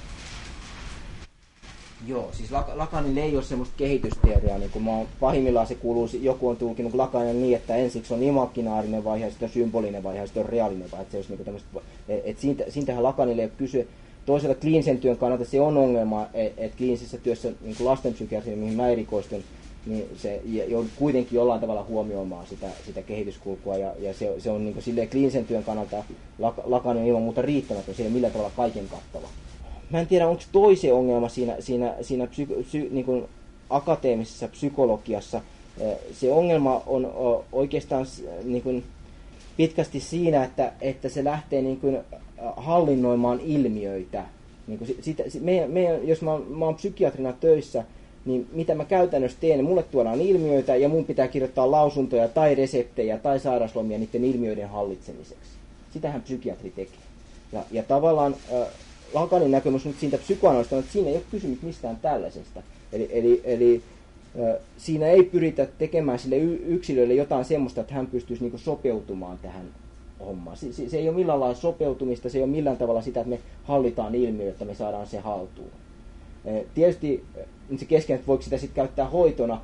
Joo, siis Lacanille ei ole semmoista kehitysteoriaa, niin kuin mä oon, pahimmillaan se kuuluu, joku on tulkinut Lacanin niin, että ensiksi on imaginaarinen vaihe, ja sitten on symbolinen vaihe, ja sitten on reaalinen vaihe, että se olisi niin tämmöistä, että siitä, siitähän Lacanille ei ole kyse. Toisella kliinisen työn kannalta se on ongelma, että kliinisessä työssä niin lastenpsykiatria, mihin mä erikoistun, niin se joudut kuitenkin jollain tavalla huomioimaan sitä, sitä kehityskulkua, ja, ja se, se on niin silleen kliinisen työn kannalta Lacan on ilman muuta riittämätön, se ei ole millään tavalla kaiken kattava. Mä en tiedä, onko toisen ongelma siinä, siinä, siinä psy, psy, niin kuin akateemisessa psykologiassa. Se ongelma on oikeastaan niin kuin pitkästi siinä, että, että se lähtee niin kuin hallinnoimaan ilmiöitä. Niin kuin sitä, me, me, jos mä, mä oon psykiatrina töissä, niin mitä mä käytännössä teen, mulle tuodaan ilmiöitä ja mun pitää kirjoittaa lausuntoja tai reseptejä tai sairauslomia niiden ilmiöiden hallitsemiseksi. Sitähän psykiatri tekee. Ja, ja tavallaan Lakanin näkemys nyt siitä psykoanalyysista on, että siinä ei ole kysymys mistään tällaisesta. Eli, eli, eli äh, siinä ei pyritä tekemään sille yksilölle jotain semmoista, että hän pystyisi niinku sopeutumaan tähän hommaan. Se, se, se ei ole millään lailla sopeutumista, se ei ole millään tavalla sitä, että me hallitaan ilmiö, että me saadaan se haltuun. Äh, tietysti se kesken, että voiko sitä sitten käyttää hoitona,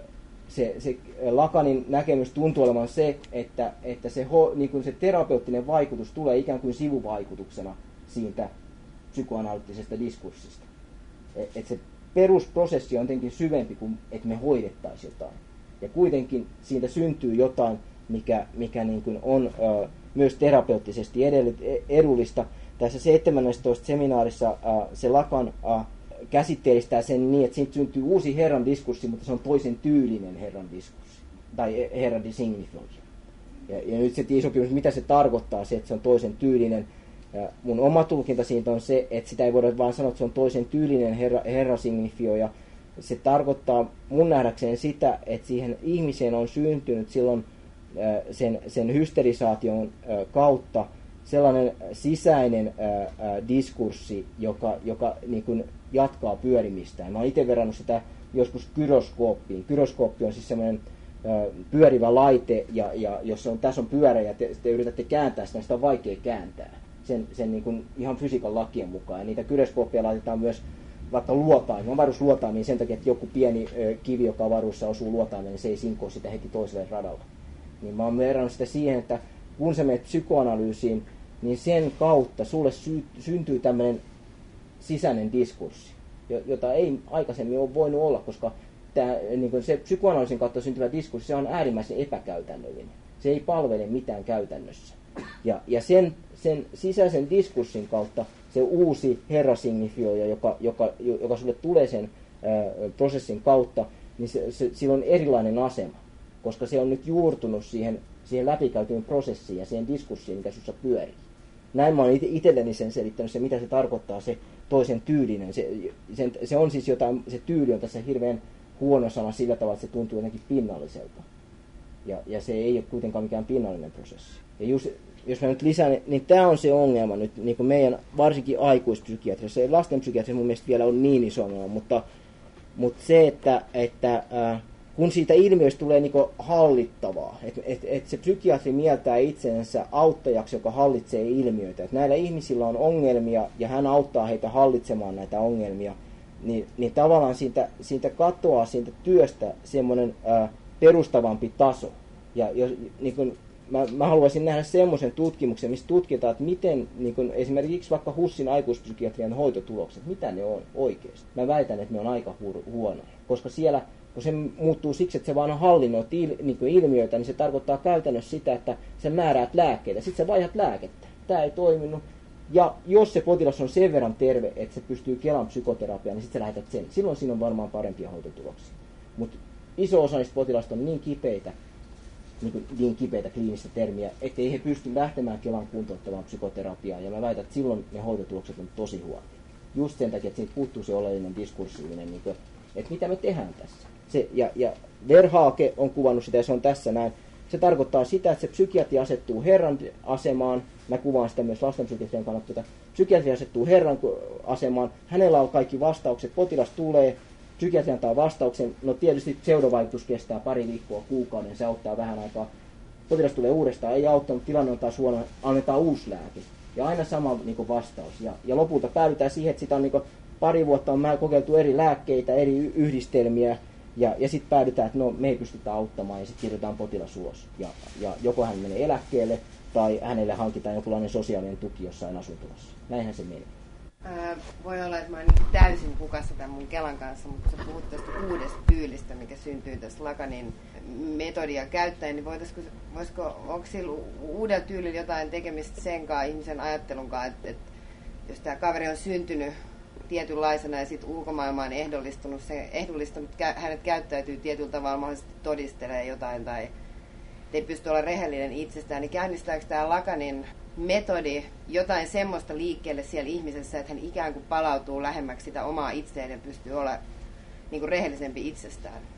Se, se Lakanin näkemys tuntuu olevan se, että, että se, ho, niin kuin se terapeuttinen vaikutus tulee ikään kuin sivuvaikutuksena siitä psykoanalyyttisestä diskurssista. Et, et se perusprosessi on jotenkin syvempi kuin, että me hoidettaisiin jotain. Ja kuitenkin siitä syntyy jotain, mikä, mikä niin kuin on ö, myös terapeuttisesti edellyt, edullista. Tässä seitsemännentoista seminaarissa ö, se Lacan ö, käsitteellistää sen niin, että siitä syntyy uusi Herran diskurssi, mutta se on toisen tyylinen Herran diskurssi, tai Herran designifiointi. Ja, ja nyt se iso kysymys, mitä se tarkoittaa, se, että se on toisen tyylinen. Ja mun oma tulkinta siitä on se, että sitä ei voida vaan sanoa, että se on toisen tyylinen Herra, herra signifioija. Se tarkoittaa mun nähdäkseen sitä, että siihen ihmiseen on syntynyt silloin sen, sen hysterisaation kautta sellainen sisäinen ää, ää, diskurssi, joka, joka niin kuin jatkaa pyörimistään. Mä oon itse verrannut sitä joskus gyroskooppiin. Gyroskooppi on siis semmoinen ää, pyörivä laite, ja, ja jos on, tässä on pyörä ja te, te yritätte kääntää sitä, niin sitä on vaikea kääntää. Sen, sen niin kuin ihan fysiikan lakien mukaan. Ja niitä gyroskooppeja laitetaan myös vaikka luotaimiin. Avaruus luotaimiin sen takia, että joku pieni ää, kivi, joka avaruussa osuu luotaimeen, niin se ei sinkoa sitä heti toiselle radalla. Niin mä oon verrannut sitä siihen, että kun sä menet psykoanalyysiin, niin sen kautta sulle sy- syntyy tämmöinen sisäinen diskurssi, jota ei aikaisemmin ole voinut olla, koska tää, niin kuin se psykoanalyysin kautta syntyvä diskurssi, se on äärimmäisen epäkäytännöllinen. Se ei palvele mitään käytännössä. Ja, ja sen, sen sisäisen diskurssin kautta se uusi herrasignifioija, joka, joka, joka sulle tulee sen ää, prosessin kautta, niin se, se, sillä on erilainen asema, koska se on nyt juurtunut siihen, siihen läpikäytyyn prosessiin ja siihen diskurssiin, mikä sussa pyörii. Näin mä oon itselleni sen selittänyt, se mitä se tarkoittaa, se toisen tyylinen. Se, sen, se on siis jotain, se tyyli on tässä hirveän huono sana sillä tavalla, että se tuntuu jotenkin pinnalliselta. Ja, ja se ei ole kuitenkaan mikään pinnallinen prosessi. Ja just, jos mä nyt lisään, niin tämä on se ongelma nyt niin kuin meidän varsinkin aikuispsykiatriassa. Lastenpsykiatriassa mun mielestä vielä on niin iso ongelma, mutta, mutta se, että, että äh, kun siitä ilmiöstä tulee niinku hallittavaa, että et, et se psykiatri mieltää itsensä auttajaksi, joka hallitsee ilmiöitä. Et näillä ihmisillä on ongelmia ja hän auttaa heitä hallitsemaan näitä ongelmia, niin, niin tavallaan siitä, siitä katoaa siitä työstä semmoinen ää, perustavampi taso. Ja jos, niin kun, mä, mä haluaisin nähdä semmoisen tutkimuksen, missä tutkitaan, että miten niin kun esimerkiksi vaikka HUSin aikuispsykiatrian hoitotulokset, mitä ne on oikeasti. Mä väitän, että ne on aika hu- huonoja, koska siellä kun se muuttuu siksi, että se vaan hallinnoi il, niin ilmiöitä, niin se tarkoittaa käytännössä sitä, että sä määräät lääkkeitä. Sitten sä vaihdat lääkettä. Tämä ei toiminut. Ja jos se potilas on sen verran terve, että se pystyy kelaan psykoterapiaan, niin sitten sä lähetät sen. Silloin siinä on varmaan parempia hoitotuloksia. Mutta iso osa niistä potilaista on niin kipeitä, niin, kuin, niin kipeitä kliinistä termiä, ettei he pysty lähtemään kelaan kuntouttavaan psykoterapiaan. Ja mä väitän, että silloin ne hoitotulokset on tosi huonoja. Just sen takia, että siitä puuttuu se oleellinen diskursiivinen, niin kuin, että mitä me tehdään tässä. Se, ja, ja Verhaake on kuvannut sitä, ja se on tässä näin. Se tarkoittaa sitä, että se psykiatri asettuu Herran asemaan. Mä kuvaan sitä myös lastenpsykiatrian kannalta. Tuota. Psykiatri asettuu Herran asemaan. Hänellä on kaikki vastaukset. Potilas tulee. Psykiatri antaa vastauksen. No tietysti pseudovaikutus kestää pari viikkoa, kuukauden. Se auttaa vähän aikaa. Potilas tulee uudestaan. Ei auttanut. Tilanne on taas huono. Annetaan uusi lääke. Ja aina sama niin kuin vastaus. Ja, ja lopulta päädytään siihen, että sitä on niin kuin, pari vuotta on kokeiltu eri lääkkeitä, eri yhdistelmiä. Ja, ja sitten päädytään, että no, me ei pystytä auttamaan ja sitten kirjoitetaan potilas ulos. Ja, ja joko hän menee eläkkeelle tai hänelle hankitaan jonkinlainen sosiaalinen tuki jossain asuntolassa. Näinhän se menee. Ää, voi olla, että mä oon niin täysin hukassa tämän mun Kelan kanssa, mutta kun sä puhut tästä uudesta tyylistä, mikä syntyy tässä Lacanin metodia käyttäen, niin voitaisiko, voisiko, onko sillä uudella tyylillä jotain tekemistä sen kanssa, ihmisen ajattelun kanssa, että, että jos tämä kaveri on syntynyt tietynlaisena ja sitten ulkomaailma on ehdollistunut, se ehdollistunut, hänet käyttäytyy tietyllä tavalla, mahdollisesti todistelee jotain tai ei pysty olla rehellinen itsestään, niin käynnistääkö tämä Lacanin metodi jotain semmoista liikkeelle siellä ihmisessä, että hän ikään kuin palautuu lähemmäksi sitä omaa itseään ja pystyy olla niin kuin rehellisempi itsestään?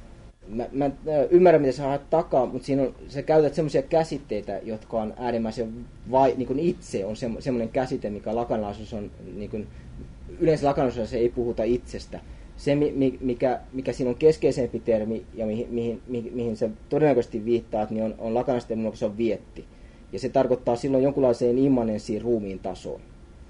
mä, mä ymmärrän, mitä sä haet takaa, mutta siinä on, sä käytät semmoisia käsitteitä, jotka on äärimmäisen vai, niin kuin itse on se, semmoinen käsite, mikä lakanalaisuus on, niin kuin, yleensä lakanalaisuudessa ei puhuta itsestä. Se, mikä, mikä siinä on keskeisempi termi ja mihin, mihin, mihin, mihin sä todennäköisesti viittaat, niin on, on lakanalaisuus, kun se on vietti. Ja se tarkoittaa silloin jonkunlaiseen immanenssiin ruumiin tasoon.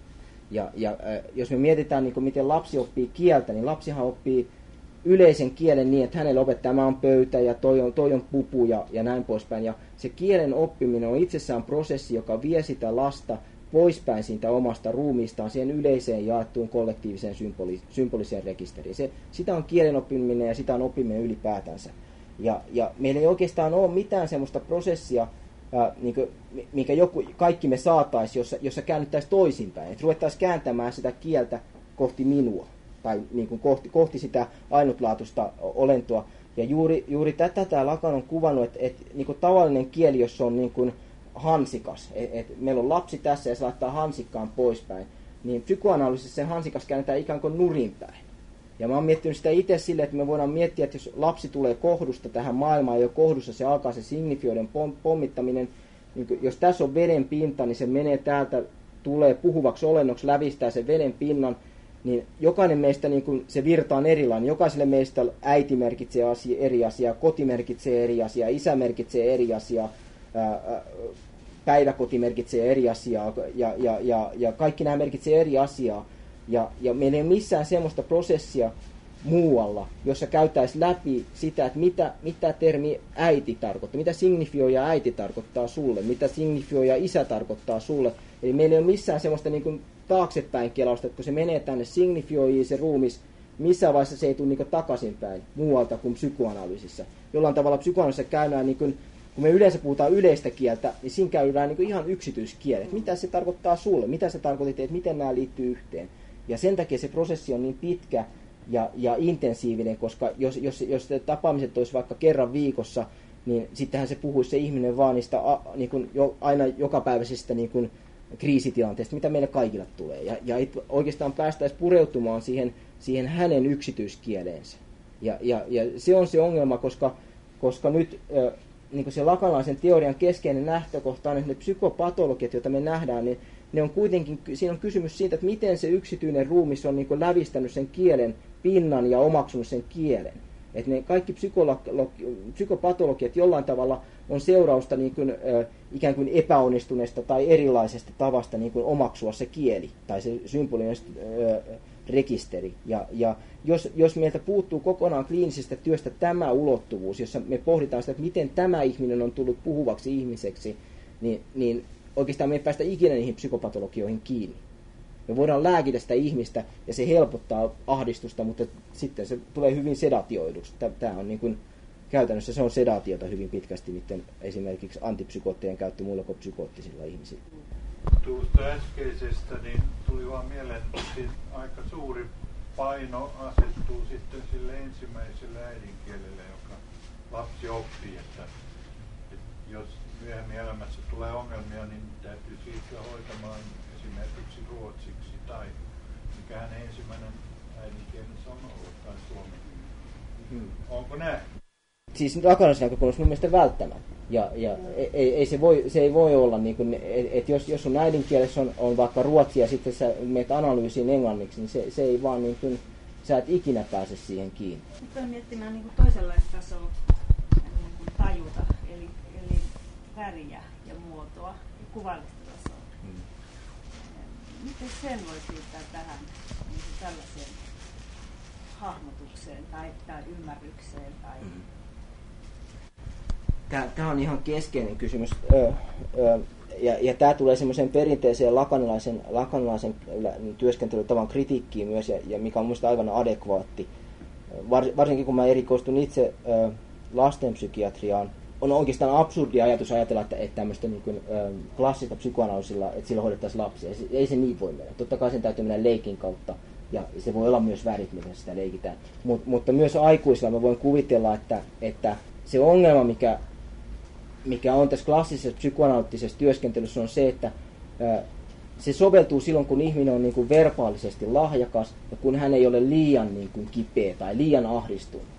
Ja, ja äh, jos me mietitään, niin kuin miten lapsi oppii kieltä, niin lapsihan oppii yleisen kielen niin, että hänelle opettaa, tämä on pöytä ja toi on, toi on pupu ja, ja näin poispäin. Ja se kielen oppiminen on itsessään prosessi, joka vie sitä lasta poispäin siitä omasta ruumiistaan siihen yleiseen jaettuun kollektiiviseen symboli, symboliseen rekisteriin. Se, sitä on kielen oppiminen ja sitä on oppiminen ylipäätänsä. Ja, ja meillä ei oikeastaan ole mitään semmoista prosessia, ää, niin kuin, mikä joku, kaikki me saataisiin, jossa, jossa käännyttäisiin toisinpäin. Että ruvettaisiin kääntämään sitä kieltä kohti minua tai niin kuin kohti, kohti sitä ainutlaatuista olentoa. Ja juuri, juuri tätä tämä Lacan on kuvannut, että, että niin kuin tavallinen kieli, jossa on niin kuin hansikas, että et meillä on lapsi tässä ja se laittaa hansikkaan poispäin, niin psykoanalyysissa se hansikas käännetään ikään kuin nurinpäin. Ja mä oon miettinyt sitä itse silleen, että me voidaan miettiä, että jos lapsi tulee kohdusta tähän maailmaan ja jo kohdussa se alkaa se signifioiden pommittaminen, niin jos tässä on veden pinta, niin se menee täältä, tulee puhuvaksi olennoksi, lävistää sen veden pinnan, niin jokainen meistä niin kuin se virta on erilainen. Jokaiselle meistä äiti merkitsee asia, eri asiaa, koti merkitsee eri asiaa, isä merkitsee eri asiaa, ää, päiväkoti merkitsee eri asiaa ja, ja, ja, ja kaikki nämä merkitsee eri asiaa. Ja, ja meillä ei ole missään semmoista prosessia muualla, jossa käytäisiin läpi sitä, että mitä, mitä termi äiti tarkoittaa, mitä signifioija äiti tarkoittaa sulle, mitä signifioija isä tarkoittaa sulle. Eli meillä ei ole missään semmoista niin kuin taaksepäin kelausta, että kun se menee tänne signifioijiin se ruumis, missään vaiheessa se ei tule niin kuin takaisinpäin muualta kuin psykoanalyysissä. Jollain tavalla psykoanalyysissä käydään, niin kuin, kun me yleensä puhutaan yleistä kieltä, niin siinä käydään niin kuin ihan yksityiskielet. Mitä se tarkoittaa sulle, mitä se tarkoitit, että miten nämä liittyy yhteen. Ja sen takia se prosessi on niin pitkä ja, ja intensiivinen, koska jos, jos, jos tapaamiset olisi vaikka kerran viikossa, niin sittenhän se puhuisi se ihminen vaan niistä a, niin kuin jo, aina jokapäiväisistä niin kuin kriisitilanteesta, mitä meille kaikille tulee. Ja, ja oikeastaan päästäisiin pureutumaan siihen, siihen hänen yksityiskieleensä. Ja, ja, ja se on se ongelma, koska, koska nyt äh, niin se lakanalaisen teorian keskeinen lähtökohta on, että ne psykopatologiat, joita me nähdään, niin ne on kuitenkin, siinä on kysymys siitä, että miten se yksityinen ruumis on niin kuin lävistänyt sen kielen pinnan ja omaksunut sen kielen. Että ne kaikki psykopatologiat jollain tavalla on seurausta niin kuin, äh, ikään kuin epäonnistuneesta tai erilaisesta tavasta niin kuin omaksua se kieli tai se symbolinen äh, rekisteri. Ja, ja jos, jos meiltä puuttuu kokonaan kliinisestä työstä tämä ulottuvuus, jossa me pohditaan sitä, että miten tämä ihminen on tullut puhuvaksi ihmiseksi, niin, niin oikeastaan me ei päästä ikinä niihin psykopatologioihin kiinni. Me voidaan lääkitä sitä ihmistä ja se helpottaa ahdistusta, mutta sitten se tulee hyvin sedatioiduksi. Tämä on niin kuin, käytännössä se on sedaatiota hyvin pitkästi niiden esimerkiksi antipsykoottejen käyttö muilla kuin psykoottisilla ihmisillä. Tuosta äskeisestä niin tuli vaan mieleen, että aika suuri paino asettuu sitten sille ensimmäiselle äidinkielelle, joka lapsi oppii, että, että jos myöhemmin elämässä tulee ongelmia, niin täytyy siirtyä hoitamaan esimerkiksi ruotsiksi tai mikä hänen ensimmäinen äidinkielensä on ollut, tai suomi. Hmm. Onko näin? Siis Lacanilaisen näkökulmasta mun mielestä välttämättä. Ja, ja ei, ei se, voi, se ei voi olla, niin kuin, että jos, jos sun äidinkielessä on, on vaikka ruotsi ja sitten sä menet analyysiin englanniksi, niin se, se ei vaan niin kuin, sä et ikinä pääse siihen kiinni. Nyt on miettimään niin kuin toisenlaista tasoa niin kuin tajuta, eli, eli väriä ja muotoa ja kuvallista tasoa. Hmm. Miten sen voi siirtää tähän niin kuin tällaiseen hahmotukseen tai, tai ymmärrykseen? Tai... Hmm. Tämä on ihan keskeinen kysymys. Öö, öö, ja, ja tämä tulee semmoiseen perinteiseen lakanilaisen, lakanilaisen työskentelytavan kritiikkiin myös, ja, ja mikä on minusta aivan adekvaatti. Var, varsinkin kun mä erikoistun itse öö, lastenpsykiatriaan, on oikeastaan absurdi ajatus ajatella, että, että tämmöistä niin kuin, öö, klassista psykoanalyysilla, että sillä hoidettaisiin lapsia. Ei se, ei se niin voi mennä. Totta kai sen täytyy mennä leikin kautta, ja se voi olla myös värit, miten sitä leikitään. Mut, mutta myös aikuisilla mä voin kuvitella, että, että se ongelma, mikä mikä on tässä klassisessa psykoanalyyttisessa työskentelyssä, on se, että ää, se soveltuu silloin, kun ihminen on niin kuin verbaalisesti lahjakas ja kun hän ei ole liian niin kuin kipeä tai liian ahdistunut.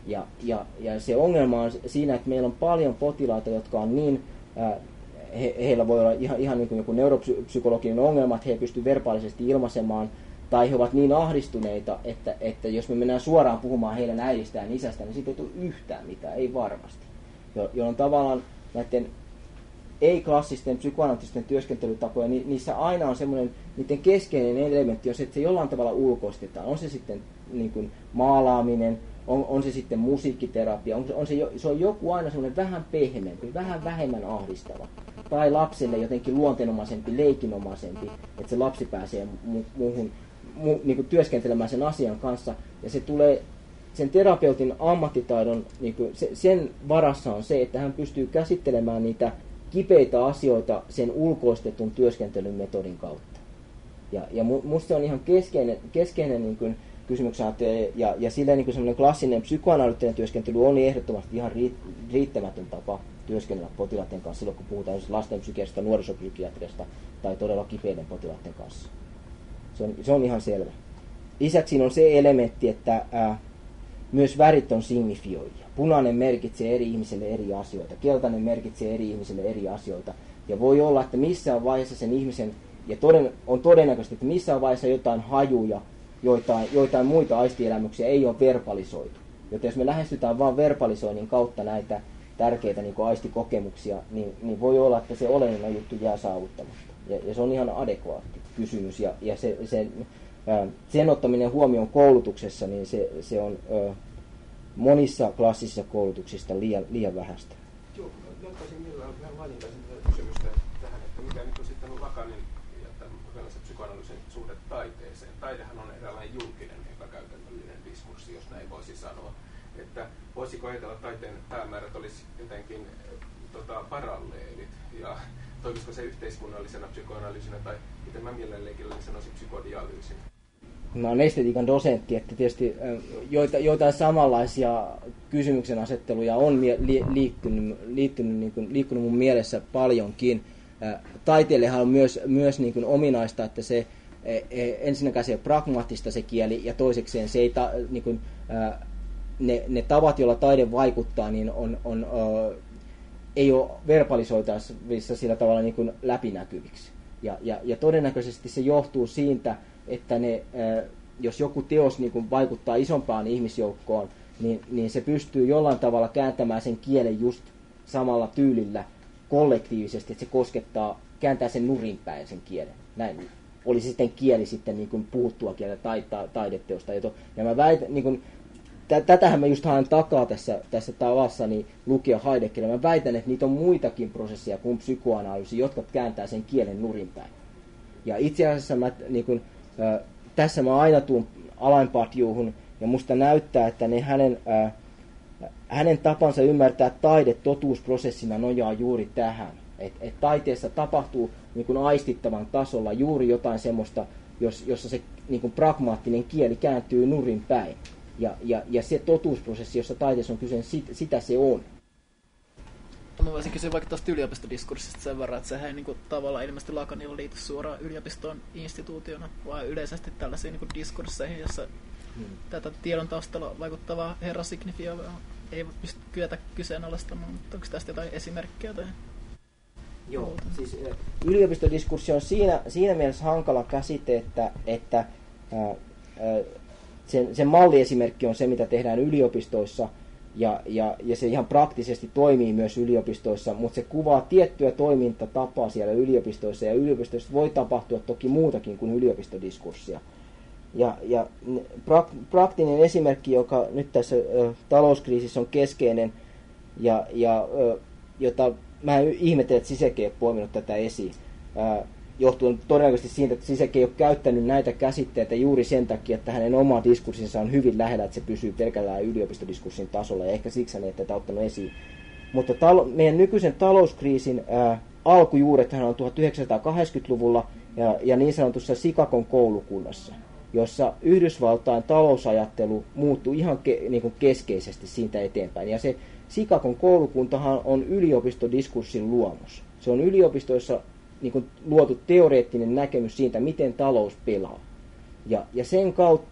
Ja, ja, ja se ongelma on siinä, että meillä on paljon potilaita, jotka on niin, ää, he, heillä voi olla ihan, ihan niin kuin joku neuropsykologinen ongelma, että he ei pysty verbaalisesti ilmaisemaan, tai he ovat niin ahdistuneita, että, että jos me mennään suoraan puhumaan heidän äidistään ja isästään, niin siitä ei tule yhtään mitään, ei varmasti. Jo, jolloin tavallaan näiden ei-klassisten psykoanalyyttisten työskentelytapoja, niin niissä aina on semmoinen, niiden keskeinen elementti on se, että se jollain tavalla ulkoistetaan. On se sitten niin kuin maalaaminen, on, on se sitten musiikkiterapia, on, on se, se on joku aina semmoinen vähän pehmeämpi, vähän vähemmän ahdistava. Tai lapselle jotenkin luonteenomaisempi, leikinomaisempi, että se lapsi pääsee mu, muuhun mu, niin kuin työskentelemään sen asian kanssa. Ja se tulee, sen terapeutin ammattitaidon, niin kuin se, sen varassa on se, että hän pystyy käsittelemään niitä kipeitä asioita sen ulkoistetun työskentelyn metodin kautta. Ja, ja musta se on ihan keskeinen, keskeinen niin kuin kysymys, ja, ja sillä niin kuin semmoinen klassinen psykoanalyyttinen työskentely on ehdottomasti ihan riittämätön tapa työskennellä potilaiden kanssa silloin, kun puhutaan lastenpsykiatrista, nuorisopsykiatrista tai todella kipeiden potilaiden kanssa. Se on, se on ihan selvä. Lisäksi siinä on se elementti, että ää, myös värit on signifioijia. Punainen merkitsee eri ihmiselle eri asioita, keltainen merkitsee eri ihmiselle eri asioita. Ja voi olla, että missään vaiheessa sen ihmisen, ja toden, on todennäköisesti, että missään vaiheessa jotain hajuja, joitain, joitain muita aistielämyksiä ei ole verbalisoitu. Joten jos me lähestytään vain verbalisoinnin kautta näitä tärkeitä niin kuin aistikokemuksia, niin, niin voi olla, että se oleellinen juttu jää saavuttamatta. Ja, ja se on ihan adekvaatti kysymys. Ja, ja se, se, ää, sen ottaminen huomioon koulutuksessa, niin se, se on ää, monissa klassisissa koulutuksissa liian, liian vähäistä. Joo, näyttäisin millään vähän laajentaisin tätä kysymystä tähän, että mikä nyt on sitten Lakanin ja tämän psykoanalyysin suhde taiteeseen. Taidehan on eräänlainen julkinen epäkäytännöllinen diskurssi, jos näin voisi sanoa. Että voisiko ajatella taiteen päämäärät olisi jotenkin tota, paralleelit ja toimisiko se yhteiskunnallisena psykoanalyysinä tai miten mä mielelläkin sanoisin psykodialyysinä? Mä olen estetiikan dosentti, että tietysti joita, joitain samanlaisia kysymyksen asetteluja on li, liittynyt, liittynyt, niin kuin, liikkunut mun mielessä paljonkin. Taiteellehan on myös, myös niin kuin ominaista, että se ensinnäkään se ei ole pragmaattista se kieli ja toisekseen se ei ta, niin kuin, ne, ne tavat, joilla taide vaikuttaa, niin on, on, ei ole verbalisoitavissa sillä tavalla niin kuin läpinäkyviksi. Ja, ja, ja todennäköisesti se johtuu siitä, että ne, jos joku teos niin kuin vaikuttaa isompaan ihmisjoukkoon, niin, niin se pystyy jollain tavalla kääntämään sen kielen just samalla tyylillä kollektiivisesti, että se koskettaa, kääntää sen nurinpäin sen kielen. Näin oli se sitten kieli sitten niin kuin puhuttua kieltä tai ta, taideteosta. Ja mä väitän, niin kuin, tätähän mä just haen takaa tässä, tässä tavassa niin lukija Heideggerillä. Mä väitän, että niitä on muitakin prosesseja kuin psykoanalyysi, jotka kääntää sen kielen nurinpäin. Ja itse asiassa mä, niin kuin, äh, tässä mä aina tuun Alain-Badiouxhun, ja musta näyttää, että ne hänen, äh, hänen tapansa ymmärtää taide totuusprosessina nojaa juuri tähän. Että et taiteessa tapahtuu niin kuin aistittavan tasolla juuri jotain semmoista, jos, jossa se niin kuin pragmaattinen kieli kääntyy nurin päin. Ja, ja, ja se totuusprosessi, jossa taiteessa on kyse, sit, sitä se on. Mä voisin kysyä vaikka tuosta yliopistodiskurssista sen verran, että sehän ei niin kuin, tavallaan ilmeisesti Lacanilla liity suoraan yliopiston instituutiona, vaan yleisesti tällaisiin niin kuin diskursseihin, jossa hmm. tätä tiedon taustalla vaikuttavaa herra signifioa ei pysty kyetä kyseenalaistamaan, mutta onko tästä jotain esimerkkejä? Tai Joo, siis yliopistodiskurssi on siinä, siinä mielessä hankala käsite, että, että ää, ää, sen, sen malliesimerkki on se, mitä tehdään yliopistoissa, ja, ja, ja se ihan praktisesti toimii myös yliopistoissa, mutta se kuvaa tiettyä toimintatapaa siellä yliopistoissa, ja yliopistoissa voi tapahtua toki muutakin kuin yliopistodiskurssia. Ja, ja prak, praktinen esimerkki, joka nyt tässä ö, talouskriisissä on keskeinen, ja, ja ö, jota mä ihmettelen, että Zizek ei ole poiminut tätä esiin, ö, johtuen todennäköisesti siitä, että Zizek ei ole käyttänyt näitä käsitteitä juuri sen takia, että hänen oma diskurssinsa on hyvin lähellä, että se pysyy pelkällään yliopistodiskurssin tasolla, ja ehkä siksi hän ei tätä ottanut esiin. Mutta talo, meidän nykyisen talouskriisin ää, alkujuurethan on tuhatyhdeksänsataakahdeksankymmentäluvulla ja, ja niin sanotussa Chicagon koulukunnassa, jossa Yhdysvaltain talousajattelu muuttui ihan ke, niin kuin keskeisesti siitä eteenpäin. Ja se Chicagon koulukuntahan on yliopistodiskurssin luomus. Se on yliopistoissa niin kuin luotu teoreettinen näkemys siitä, miten talous pelaa. Ja, ja sen kautta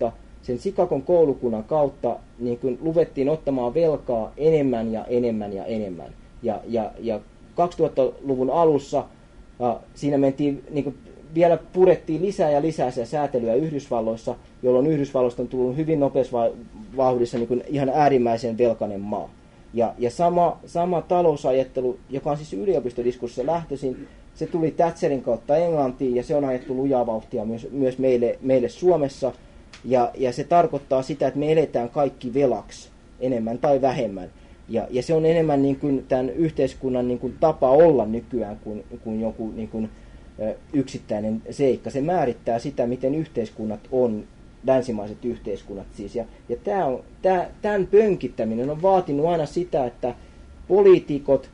sen Chicagon koulukunnan kautta niin kuin luvettiin ottamaan velkaa enemmän ja enemmän ja enemmän. Ja, ja, ja kaksituhattaluvun alussa äh, siinä mentiin, niin kuin vielä purettiin lisää ja lisää sitä säätelyä Yhdysvalloissa, jolloin Yhdysvalloista on tullut hyvin nopeassa vauhdissa niin kuin ihan äärimmäisen velkainen maa. Ja, ja sama, sama talousajattelu, joka on siis yliopistodiskurssissa lähtöisin, se tuli Thatcherin kautta Englantiin ja se on ajettu lujaa vauhtia myös, myös meille, meille Suomessa. Ja, ja se tarkoittaa sitä, että me eletään kaikki velaksi, enemmän tai vähemmän. Ja, ja se on enemmän niin kuin tämän yhteiskunnan niin kuin tapa olla nykyään kuin, kuin joku niin kuin, ö, yksittäinen seikka. Se määrittää sitä, miten yhteiskunnat on, länsimaiset yhteiskunnat siis. Ja, ja tämä on, tämä, tämän pönkittäminen on vaatinut aina sitä, että poliitikot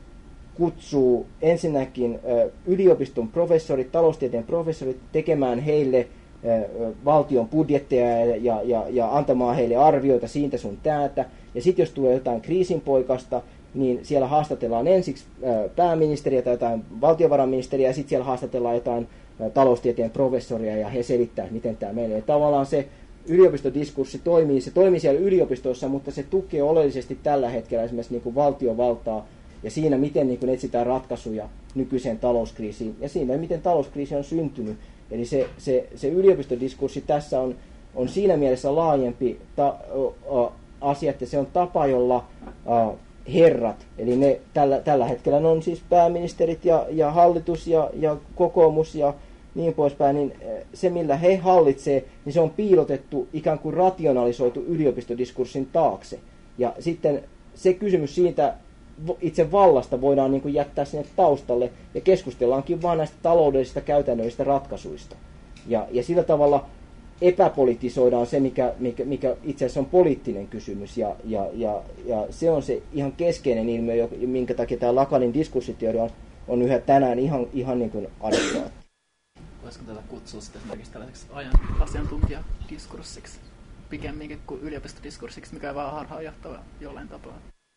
kutsuu ensinnäkin ö, yliopiston professorit, taloustieteen professorit tekemään heille valtion budjetteja ja, ja, ja, ja antamaan heille arvioita siitä sun täältä. Ja sitten jos tulee jotain kriisinpoikasta, niin siellä haastatellaan ensiksi pääministeriä tai jotain valtiovarainministeriä ja sitten siellä haastatellaan jotain taloustieteen professoria ja he selittää, miten tämä menee. Ja tavallaan se yliopistodiskurssi toimii, se toimii siellä yliopistossa, mutta se tukee oleellisesti tällä hetkellä esimerkiksi niin kuin valtiovaltaa ja siinä, miten niin kuin etsitään ratkaisuja nykyiseen talouskriisiin ja siinä, miten talouskriisi on syntynyt. Eli se, se, se yliopistodiskurssi tässä on, on siinä mielessä laajempi ta, uh, asia, että se on tapa, jolla uh, herrat, eli ne tällä, tällä hetkellä ne on siis pääministerit ja, ja hallitus ja, ja kokoomus ja niin poispäin, niin se millä he hallitsee, niin se on piilotettu ikään kuin rationalisoitu yliopistodiskurssin taakse. Ja sitten se kysymys siitä itse vallasta voidaan niin kuin jättää sinne taustalle ja keskustellaankin vain näistä taloudellisista käytännöllisistä ratkaisuista. Ja, ja sillä tavalla epäpolitisoidaan se, mikä, mikä, mikä itse asiassa on poliittinen kysymys. Ja, ja, ja, ja se on se ihan keskeinen ilmiö, minkä takia tämä Lacanin diskurssiteoria on, on yhä tänään ihan, ihan niin kuin adekvaatti. Voisiko tätä kutsua sitten esimerkiksi tällaiseksi ajan asiantuntijadiskurssiksi pikemminkin kuin yliopistodiskurssiksi, mikä on vähän harhaanjohtava jollain tapaa?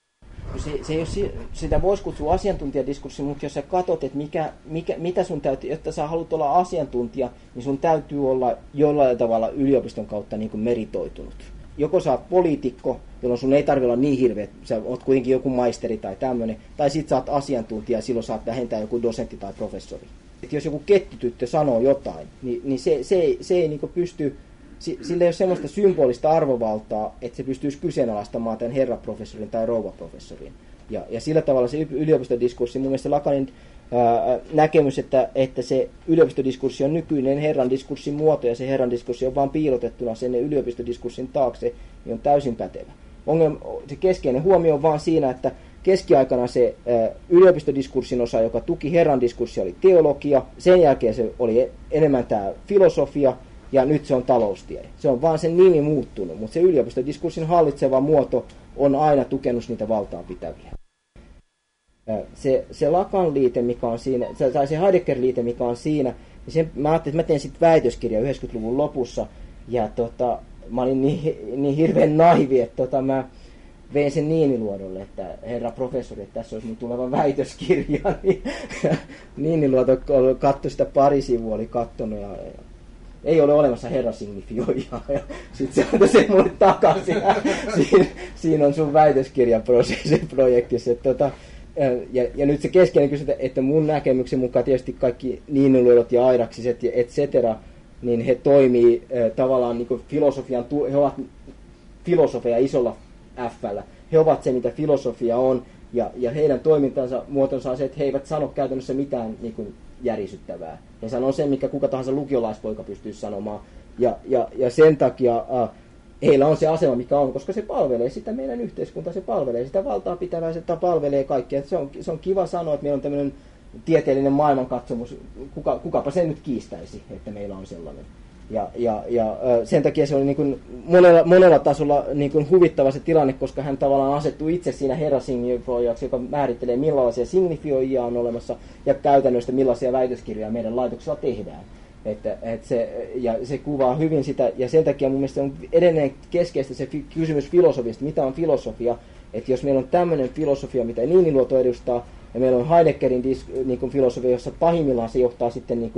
Se, se ei ole, sitä voisi kutsua asiantuntijadiskurssi, mutta jos sä katsot, että mikä, mikä, mitä sun täytyy, jotta sä haluat olla asiantuntija, niin sun täytyy olla jollain tavalla yliopiston kautta niin kuin meritoitunut. Joko sä oot poliitikko, jolloin sun ei tarvitse olla niin hirveä, sä oot kuitenkin joku maisteri tai tämmöinen, tai sit sä oot asiantuntija ja silloin saat vähentää joku dosentti tai professori. Et jos joku kettutyttö sanoo jotain, niin, niin se, se ei, se ei niin kuin pysty... Sillä ei ole semmoista symbolista arvovaltaa, että se pystyisi kyseenalaistamaan tämän herraprofessorin tai rouvaprofessorin. Ja, ja sillä tavalla se yliopistodiskurssi, mun mielestä Lacanin ää, näkemys, että, että se yliopistodiskurssi on nykyinen herran diskurssin muoto ja se herran diskurssi on vaan piilotettuna sen yliopistodiskurssin taakse, niin on täysin pätevä. Ongelma, se keskeinen huomio on vaan siinä, että keskiaikana se ää, yliopistodiskurssin osa, joka tuki herran diskurssia, oli teologia, sen jälkeen se oli enemmän tämä filosofia, ja nyt se on taloustiede. Se on vaan sen nimi muuttunut, mutta se yliopistodiskurssin hallitseva muoto on aina tukenut niitä valtaa pitäviä. Se, se Lacan liite, mikä on siinä, tai se Heidegger-liite, mikä on siinä, niin sen, mä ajattelin, että mä tein sitten väitöskirjan yhdeksänkymmentäluvun lopussa, ja tota, mä olin niin, niin hirveän naivi, että tota, mä vein sen Niiniluodolle, että herra professori, että tässä olisi mun tuleva väitöskirja, niin Niiniluoto katsoi sitä pari sivua, oli kattonut, ja ei ole olemassa herrasignifioijaa. Ja sitten se antoi sen mulle takaisin. Siin, siinä on sun väitöskirjaprojektissa. Tota, ja, ja nyt se keskeinen kysymys, että mun näkemyksen mukaan tietysti kaikki Niiniluodot ja Airaksiset ja et cetera, niin he toimii äh, tavallaan niin kuin filosofian, he ovat filosofia isolla F:llä. He ovat se, mitä filosofia on. Ja, ja heidän toimintansa muotonsa on se, että he eivät sano käytännössä mitään niin kuin järisyttävää. He sanoo sen, mikä kuka tahansa lukiolaispoika pystyy sanomaan. Ja, ja, ja sen takia äh, heillä on se asema, mikä on, koska se palvelee sitä meidän yhteiskuntaa, se palvelee sitä valtaa pitävää, se palvelee kaikkea. Se on, se on kiva sanoa, että meillä on tämmöinen tieteellinen maailmankatsomus. Kuka, kukapa sen nyt kiistäisi, että meillä on sellainen. Ja, ja, ja sen takia se oli niin kuin monella, monella tasolla niin kuin huvittava se tilanne, koska hän tavallaan asettuu itse siinä herrasignifioijaksi, joka määrittelee millaisia signifioijia on olemassa ja käytännössä millaisia väitöskirjoja meidän laitoksella tehdään. Että, että se, ja se kuvaa hyvin sitä, ja sen takia mun mielestä on edelleen keskeistä se fi, kysymys filosofiasta, mitä on filosofia. Että jos meillä on tämmöinen filosofia, mitä Niiniluoto edustaa, ja meillä on Heideggerin dis, niin kuin filosofia, jossa pahimmillaan se johtaa sitten niin kuin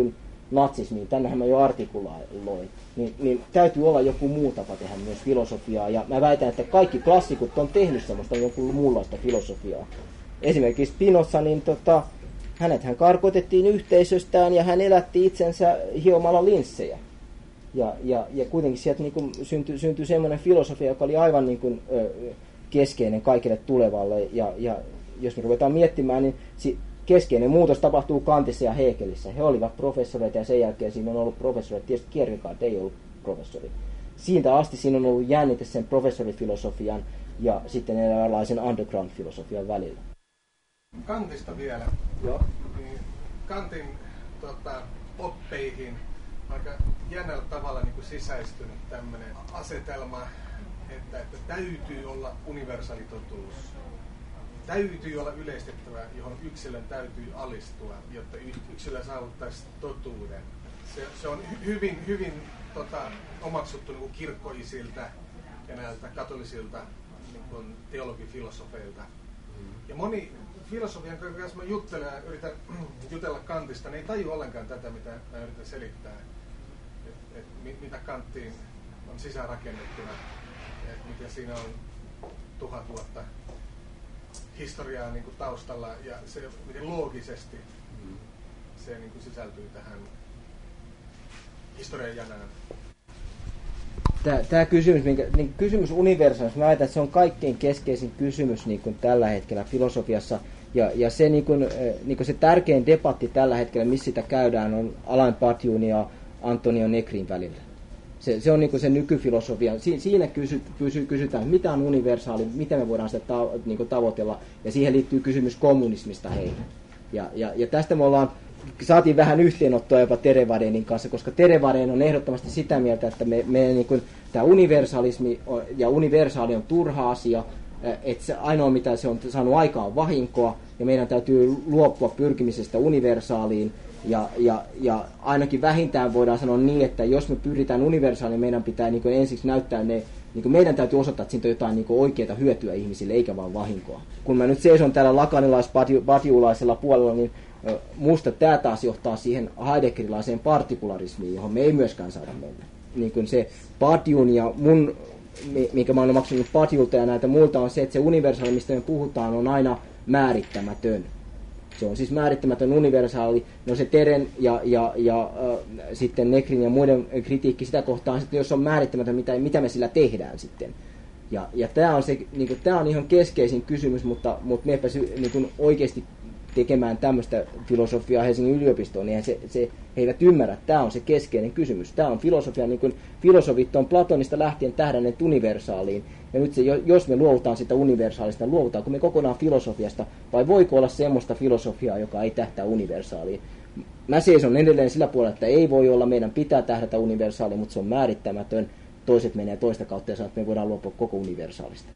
natsismiin, tännehän mä jo artikuloin, niin, niin täytyy olla joku muu tapa tehdä myös filosofiaa. Ja mä väitän, että kaikki klassikot on tehnyt semmoista jonkun muunlaista filosofiaa. Esimerkiksi Spinoza, niin tota, hänethän karkotettiin yhteisöstään ja hän elätti itsensä hiomalla linssejä. Ja, ja, ja kuitenkin sieltä niin kuin syntyi, syntyi semmoinen filosofia, joka oli aivan niin kuin, ö, keskeinen kaikille tulevalle. Ja, ja jos me ruvetaan miettimään, niin si, keskeinen muutos tapahtuu Kantissa ja Hegelissä. He olivat professoreita ja sen jälkeen siinä on ollut professoreita. Tietysti Kierkegaard ei ollut professori. Siitä asti siinä on ollut jännite sen professorifilosofian ja sitten erilaisen underground-filosofian välillä. Kantista vielä. Joo. Niin Kantin tota, oppeihin aika jännällä tavalla niin kuin sisäistynyt tämmöinen asetelma, että, että täytyy olla universaali totuus. Täytyy olla yleistettävä, johon yksilön täytyy alistua, jotta yksilö saavuttaisi totuuden. Se, se on hyvin, hyvin tota, omaksuttu niin kuin kirkkoisilta ja näiltä katolisilta niin kuin teologifilosofeilta. Ja moni filosofian kanssa mä juttelen ja yritän jutella Kantista, ne ei taju ollenkaan tätä, mitä mä yritän selittää. Et, et, mitä Kanttiin on sisäänrakennettuna, että mitä siinä on tuhat vuotta historiaa niin kuin taustalla ja se, miten loogisesti se niin kuin sisältyy tähän historian janaan. Tämä kysymys, minkä, niin kysymys universaalista, mä väitän, että se on kaikkein keskeisin kysymys niin kuin tällä hetkellä filosofiassa. Ja, ja se, niin kuin, niin kuin se tärkein debatti tällä hetkellä, missä sitä käydään, on Alain Badiouin ja Antonio Negrin välillä. Se, se on niin kuin se nykyfilosofia. Si, siinä kysy, kysy, kysytään, mitä on universaali, miten me voidaan sitä ta, niin kuin tavoitella. Ja siihen liittyy kysymys kommunismista heille. Ja, ja, ja tästä me ollaan, saatiin vähän yhteenottoa jopa Terevadenin kanssa, koska Terevaden on ehdottomasti sitä mieltä, että me, me niin kuin, tämä universalismi ja universaali on turha asia, että se ainoa mitä se on saanut aikaan on vahinkoa, ja meidän täytyy luopua pyrkimisestä universaaliin, ja, ja, ja ainakin vähintään voidaan sanoa niin, että jos me pyritään universaaliin, meidän pitää niin kuin ensiksi näyttää ne, niin kuin meidän täytyy osoittaa, että siitä on jotain niin kuin oikeaa hyötyä ihmisille, eikä vaan vahinkoa. Kun mä nyt seison täällä lakanilais-badiulaisella puolella, niin musta tämä taas johtaa siihen heideggerilaiseen partikularismiin, johon me ei myöskään saada mennä. Niin kuin se Badiun ja mun, minkä mä oon maksanut Badiulta ja näitä muilta, on se, että se universaali, mistä me puhutaan, on aina määrittämätön. Se on siis määrittämätön universaali. No se Teren ja, ja, ja äh, sitten Negrin ja muiden kritiikki sitä kohtaan, että jos on määrittämätön, mitä, mitä me sillä tehdään sitten. Ja, ja tämä on, se, niin kuin, tämä on ihan keskeisin kysymys, mutta, mutta me ei pääsy niin kuin oikeasti tekemään tämmöistä filosofiaa Helsingin yliopistoon, niin se, se, he eivät ymmärrä, että tämä on se keskeinen kysymys. Tämä on filosofia, niin kuin filosofit on Platonista lähtien tähdänneet universaaliin. Ja nyt se, jos me luovutaan sitä universaalista, luovutaanko me kokonaan filosofiasta, vai voiko olla semmoista filosofiaa, joka ei tähtää universaaliin? Mä seison edelleen sillä puolella, että ei voi olla, meidän pitää tähdätä universaaliin, mutta se on määrittämätön. Toiset menee toista kautta ja sanoo, että me voidaan luopua koko universaalista.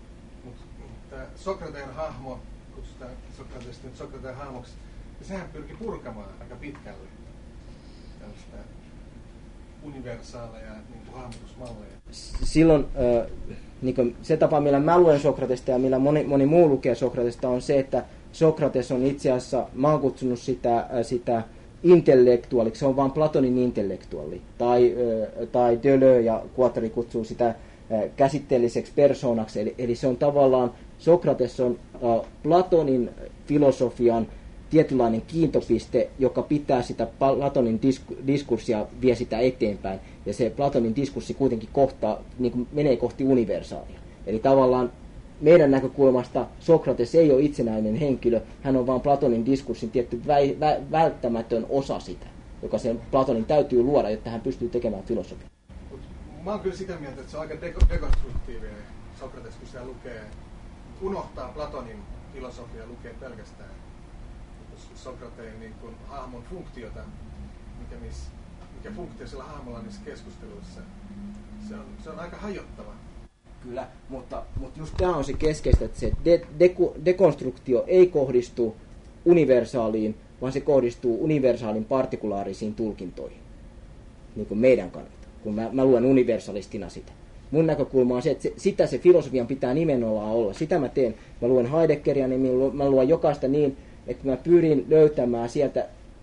Tämä Sokrateen hahmo, kutsutaan Sokratesta nyt Sokrateen hahmoksi, ja sehän pyrki purkamaan aika pitkälle tällaista universaaleja niin kuin hahmotusmalleja. Silloin äh, niin kuin se tapa, millä mä luen Sokratesta ja millä moni, moni muu lukee Sokratesta, on se, että Sokrates on itse asiassa, mä oon kutsunut sitä, äh, sitä intellektuaaliksi, se on vaan Platonin intellektuaali. Tai, äh, tai Deleuze ja Guattari kutsuu sitä äh, käsitteelliseksi persoonaksi, eli, eli se on tavallaan, Sokrates on äh, Platonin filosofian tietynlainen kiintopiste, joka pitää sitä Platonin diskurssia, vie sitä eteenpäin. Ja se Platonin diskurssi kuitenkin kohtaa, niin kuin menee kohti universaalia. Eli tavallaan meidän näkökulmasta Sokrates ei ole itsenäinen henkilö, hän on vain Platonin diskurssin tietty vä- vä- välttämätön osa sitä, joka sen Platonin täytyy luoda, jotta hän pystyy tekemään filosofiaa. Mä oon kyllä sitä mieltä, että se on aika deko- dekonstruktiivinen Sokrates, kun sitä lukee, unohtaa Platonin filosofia, lukee pelkästään Sokrateen niin kuin hahmon funktiota, mikä, mis, mikä funktio sillä hahmolla on niissä keskusteluissa. Se on, se on aika hajottava. Kyllä, mutta, mutta just tämä on se keskeistä, että se de, de, dekonstruktio ei kohdistu universaaliin, vaan se kohdistuu universaalin partikulaarisiin tulkintoihin, niin kuin meidän kannalta, kun mä, mä luen universalistina sitä. Mun näkökulma on se, että se, sitä se filosofian pitää nimenomaan olla. Sitä mä teen. Mä luen Heideggeria, niin mä luen jokaista niin, että mä pyrin löytämään sieltä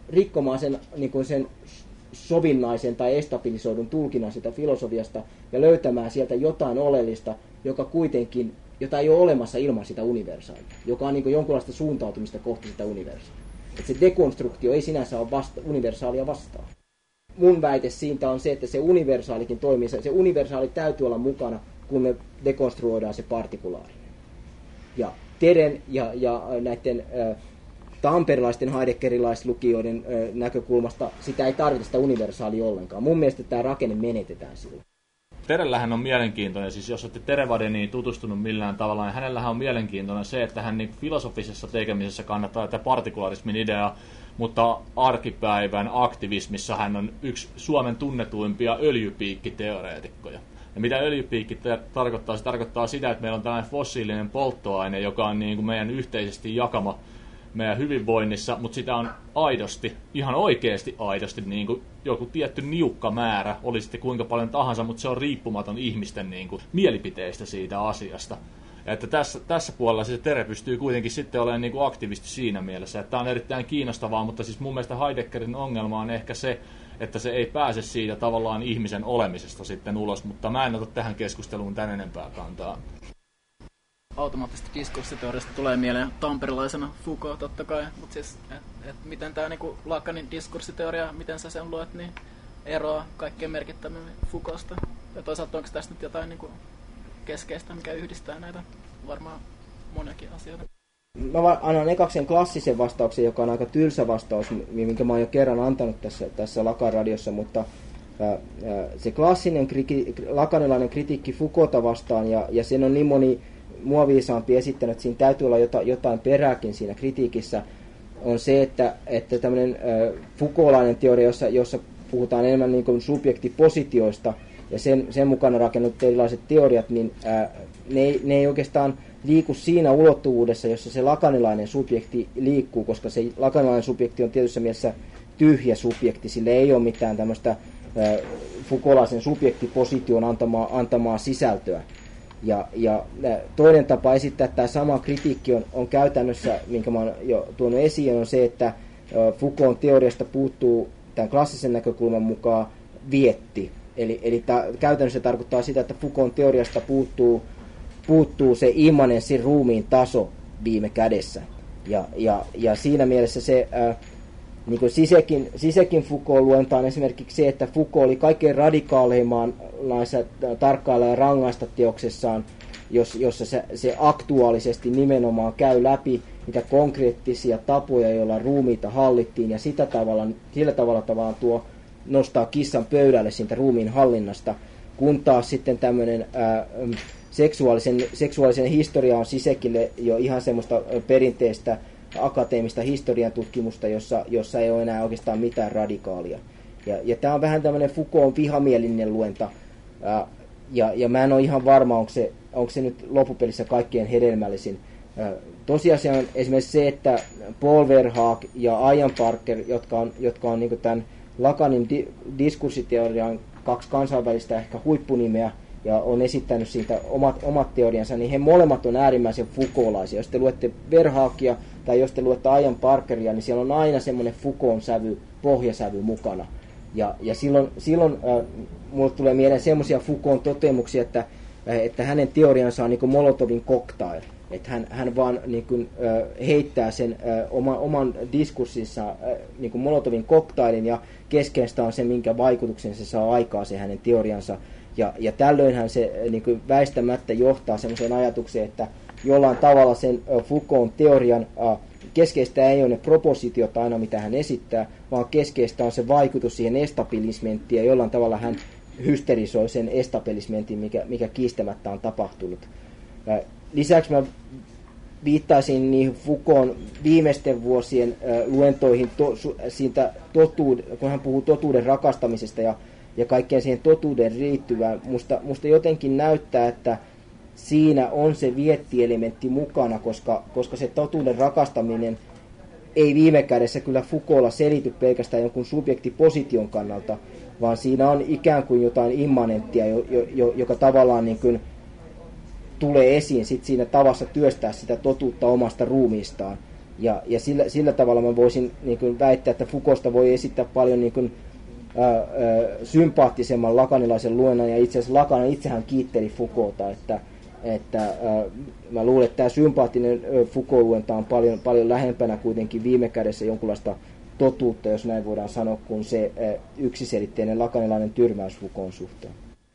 rikkomaan sen, niin kuin sen sovinnaisen tai estabilisoidun tulkinnan sitä filosofiasta ja löytämään sieltä jotain oleellista, joka kuitenkin, jota ei ole olemassa ilman sitä universaalia, joka on niin kuin jonkunlaista suuntautumista kohti sitä universaalia. Että se dekonstruktio ei sinänsä ole vasta, universaalia vastaan. Mun väite siitä on se, että se universaalikin toimii. Se universaali täytyy olla mukana, kun me dekonstruoidaan se partikulaarinen. Ja Teden ja, ja näiden äh, tamperilaisten heideggerilaislukijoiden äh, näkökulmasta sitä ei tarvita sitä universaalia ollenkaan. Mun mielestä tämä rakenne menetetään silloin. Terellähän on mielenkiintoinen, siis jos olette Terevadeniin tutustunut millään tavalla, niin hänellähän on mielenkiintoinen se, että hän niin filosofisessa tekemisessä kannattaa tätä partikularismin ideaa, mutta arkipäivän aktivismissa hän on yksi Suomen tunnetuimpia öljypiikkiteoreetikkoja. Ja mitä öljypiikki te- tarkoittaa? Se tarkoittaa sitä, että meillä on tällainen fossiilinen polttoaine, joka on niin kuin meidän yhteisesti jakama meidän hyvinvoinnissa, mutta sitä on aidosti, ihan oikeasti aidosti niin kuin joku tietty niukka määrä, oli sitten kuinka paljon tahansa, mutta se on riippumaton ihmisten niin kuin mielipiteistä siitä asiasta. Ja että tässä, tässä puolella se Tere pystyy kuitenkin sitten olemaan niin kuin aktivisti siinä mielessä, että tämä on erittäin kiinnostavaa, mutta siis mun mielestä Heideggerin ongelma on ehkä se, että se ei pääse siitä tavallaan ihmisen olemisesta sitten ulos, mutta mä en ota tähän keskusteluun tän enempää kantaa. Automaattisesti diskurssiteoriasta tulee mieleen tamperilaisena Foucault totta kai, mutta siis, et, et miten tämä niinku Lacanin diskurssiteoria, miten sä sen luet, niin eroaa kaikkein merkittävimmin Foucaultsta. Ja toisaalta onko tässä nyt jotain niinku keskeistä, mikä yhdistää näitä varmaan moniakin asioita? Mä annan ekaksi sen klassisen vastauksen, joka on aika tylsä vastaus, minkä mä oon jo kerran antanut tässä, tässä Lacan-radiossa, mutta ää, se klassinen kriki, lakanilainen kritiikki Foucaulta vastaan, ja, ja sen on niin moni muoviisaampi esittänyt, että siinä täytyy olla jotain, jotain perääkin siinä kritiikissä, on se, että, että tämmöinen äh, Foucaultlainen teoria, jossa, jossa puhutaan enemmän niin kuin subjektipositioista ja sen, sen mukana rakennut erilaiset teoriat, niin äh, ne, ei, ne ei oikeastaan liiku siinä ulottuvuudessa, jossa se lakanilainen subjekti liikkuu, koska se lakanilainen subjekti on tietyssä mielessä tyhjä subjekti, sille ei ole mitään tämmöistä äh, Foucaultlaisen subjektiposition antamaa, antamaa sisältöä. Ja, ja toinen tapa esittää tämä sama kritiikki on, on käytännössä, minkä mä oon jo tuonut esiin, on se, että Foucaultin teoriasta puuttuu tämän klassisen näkökulman mukaan vietti. Eli, eli ta, käytännössä tarkoittaa sitä, että Foucaultin teoriasta puuttuu, puuttuu se immanenssin ruumiin taso viime kädessä. Ja, ja, ja siinä mielessä se, äh, niin kuin Sisekin, Sisekin Foucault luentaan esimerkiksi se, että Foucault oli kaikkein radikaaleimman näissä tarkkailla ja rangaista teoksessaan, jos, jossa se, se aktuaalisesti nimenomaan käy läpi niitä konkreettisia tapoja, joilla ruumiita hallittiin, ja sitä tavalla, sillä tavalla tavallaan tuo nostaa kissan pöydälle siitä ruumiin hallinnasta, kun taas sitten tämmöinen ää, seksuaalisen, seksuaalisen historia on Sisekille jo ihan semmoista perinteistä akateemista historian tutkimusta, jossa, jossa ei ole enää oikeastaan mitään radikaalia. Ja, ja tämä on vähän tämmöinen Foucaultin vihamielinen luenta, ää, ja, ja mä en ole ihan varma, onko se, onko se nyt loppupelissä kaikkein hedelmällisin. Ää, tosiasia on esimerkiksi se, että Paul Verhaag ja Ian Parker, jotka on, jotka on niin tämän Lacanin di, diskurssiteorian kaksi kansainvälistä ehkä huippunimeä, ja on esittänyt siitä omat, omat teoriansa, niin he molemmat on äärimmäisen Foucaultlaisia. Jos te luette Verhaagia tai jos te luette Ian Parkeria, niin siellä on aina semmoinen Foucaultin sävy, pohjasävy mukana. Ja, ja silloin, silloin äh, mulle tulee mieleen semmoisia Foucaultin toteamuksia, että, äh, että hänen teoriansa on niin kuin Molotovin cocktail. Että hän, hän vaan niin kuin, äh, heittää sen äh, oma, oman diskurssinsa äh, niin kuin Molotovin cocktailin, ja keskeistä on se, minkä vaikutuksen se saa aikaa se hänen teoriansa. Ja, ja tällöinhän se niin kuin väistämättä johtaa semmoiseen ajatukseen, että jollain tavalla sen äh, Foucaultin teorian äh, keskeistä ei ole ne propositiot aina, mitä hän esittää, vaan keskeistä on se vaikutus siihen estabilismenttiin, ja jollain tavalla hän hysterisoi sen estabilismentin, mikä, mikä kiistämättä on tapahtunut. Äh, lisäksi mä viittaisin niihin Foucaultin viimeisten vuosien äh, luentoihin to, su, siitä totuud, kun hän puhuu totuuden rakastamisesta ja ja kaikkeen siihen totuuden riittyvään. Musta, musta jotenkin näyttää, että siinä on se viettielementti mukana, koska, koska se totuuden rakastaminen ei viime kädessä kyllä Foucaultlla selity pelkästään jonkun subjektiposition kannalta, vaan siinä on ikään kuin jotain immanenttia, jo, jo, joka tavallaan niin kuin tulee esiin sit siinä tavassa työstää sitä totuutta omasta ruumiistaan. Ja, ja sillä, sillä tavalla mä voisin niin kuin väittää, että Foucaultsta voi esittää paljon niin kuin, ää, ää, sympaattisemman lakanilaisen luennan, ja itse asiassa Lacan itsehän kiitteli Foucaulta, että, että ää, mä luulen, että tämä sympaattinen Foucault-luenta on paljon, paljon lähempänä kuitenkin viime kädessä jonkunlaista totuutta, jos näin voidaan sanoa, kuin se ää, yksiselitteinen lakanilainen tyrmäys Foucaultin suhteen.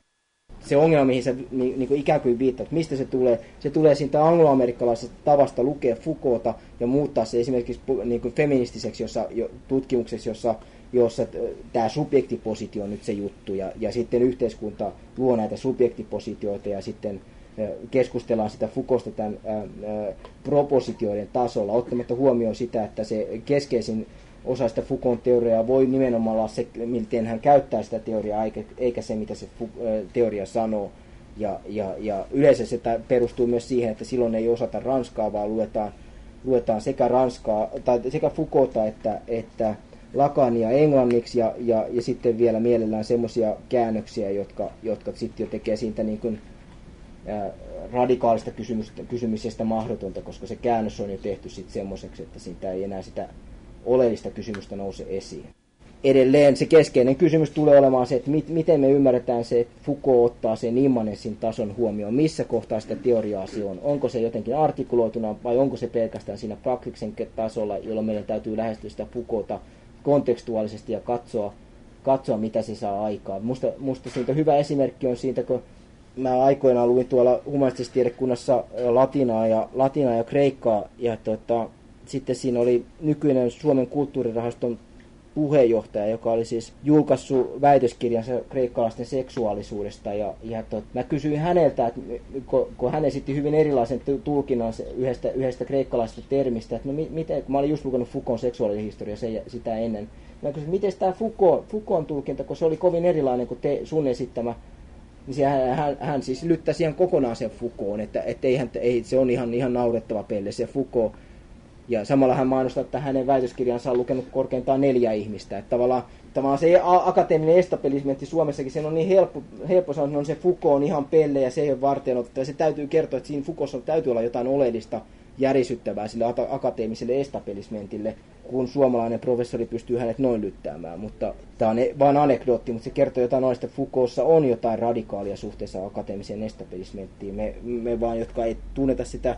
Se ongelma, mihin sä niin, niin kuin ikään kuin viittaat, mistä se tulee? Se tulee siitä angloamerikkalaisesta tavasta lukea Foucaulta ja muuttaa se esimerkiksi niin kuin feministiseksi jossa, jo, tutkimukseksi, jossa, jossa tämä subjektipositio on nyt se juttu, ja, ja sitten yhteiskunta luo näitä subjektipositioita, ja sitten äh, keskustellaan sitä Foucaultsta tämän äh, äh, propositioiden tasolla, ottamatta huomioon sitä, että se keskeisin osa sitä Foucaultin teoriaa voi nimenomaan olla se, miten hän käyttää sitä teoriaa, eikä, eikä se, mitä se teoria sanoo. Ja, ja, ja yleensä se perustuu myös siihen, että silloin ei osata ranskaa, vaan luetaan, luetaan sekä, ranskaa, tai sekä Foucaulta että, että Lacania englanniksi, ja, ja, ja sitten vielä mielellään semmoisia käännöksiä, jotka, jotka sitten jo tekee siitä niin kuin, ää, radikaalista kysymyksestä mahdotonta, koska se käännös on jo tehty sitten semmoiseksi, että siitä ei enää sitä oleellista kysymystä nouse esiin. Edelleen se keskeinen kysymys tulee olemaan se, että mit, miten me ymmärretään se, että Foucault ottaa sen immanenssin tason huomioon, missä kohtaa sitä teoriaa se on. Onko se jotenkin artikuloituna vai onko se pelkästään siinä praktiksen tasolla, jolloin meidän täytyy lähestyä sitä Foucaulta kontekstuaalisesti ja katsoa, katsoa mitä se saa aikaan. Musta, musta siitä hyvä esimerkki on siitä, kun mä aikoinaan luin tuolla humanistisessa tiedekunnassa latinaa ja, latinaa ja kreikkaa, ja tota, sitten siinä oli nykyinen Suomen kulttuurirahaston puheenjohtaja, joka oli siis julkaissut väitöskirjansa kreikkalaisten seksuaalisuudesta. Ja, ja tot, mä kysyin häneltä, että kun, kun hän esitti hyvin erilaisen tulkinnan yhdestä, yhdestä kreikkalaisesta termistä, että no miten, kun mä olin just lukenut Foucaultin seksuaalihistoria se, sitä ennen, mä kysyin, miten tämä Foucault, Foucaultin tulkinta, kun se oli kovin erilainen kuin te, sun esittämä, niin hän, hän, hän siis lyttäsi ihan kokonaan sen Foucaultin, että, että ei, ei, se on ihan, ihan naurettava pelle se Foucault. Ja samalla hän mainostaa, että hänen väitöskirjansa on lukenut korkeintaan neljä ihmistä. Että tavallaan, tavallaan se akateeminen establishmentti Suomessakin, sen on niin helppo, helppo sanoa, että no se Foucault on ihan pelle ja se ei ole varten otettava. Se täytyy kertoa, että siinä Foucaultissa täytyy olla jotain oleellista järisyttävää sille akateemiselle establishmentille, kun suomalainen professori pystyy hänet noin lyttäämään. Mutta tämä on vain anekdootti, mutta se kertoo jotain noista, että Foucaultissa on jotain radikaalia suhteessa akateemiseen establishmenttiin. Me, me vaan, jotka ei tunneta sitä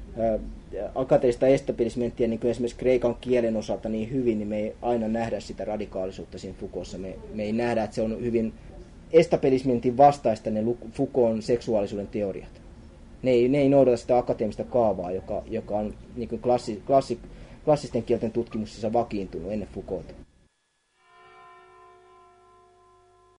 akateista establishmenttia, niin kuin esimerkiksi kreikan kielen osalta niin hyvin, niin me ei aina nähdä sitä radikaalisuutta siinä Foucaultissa. Me, me ei nähdä, että se on hyvin establishmentin vastaista ne Foucaultin seksuaalisuuden teoriat. Ne ei, ne ei noudata sitä akateemista kaavaa, joka, joka on niin kuin klassi, klassi, klassisten kielten tutkimuksessa vakiintunut ennen Foucaulta.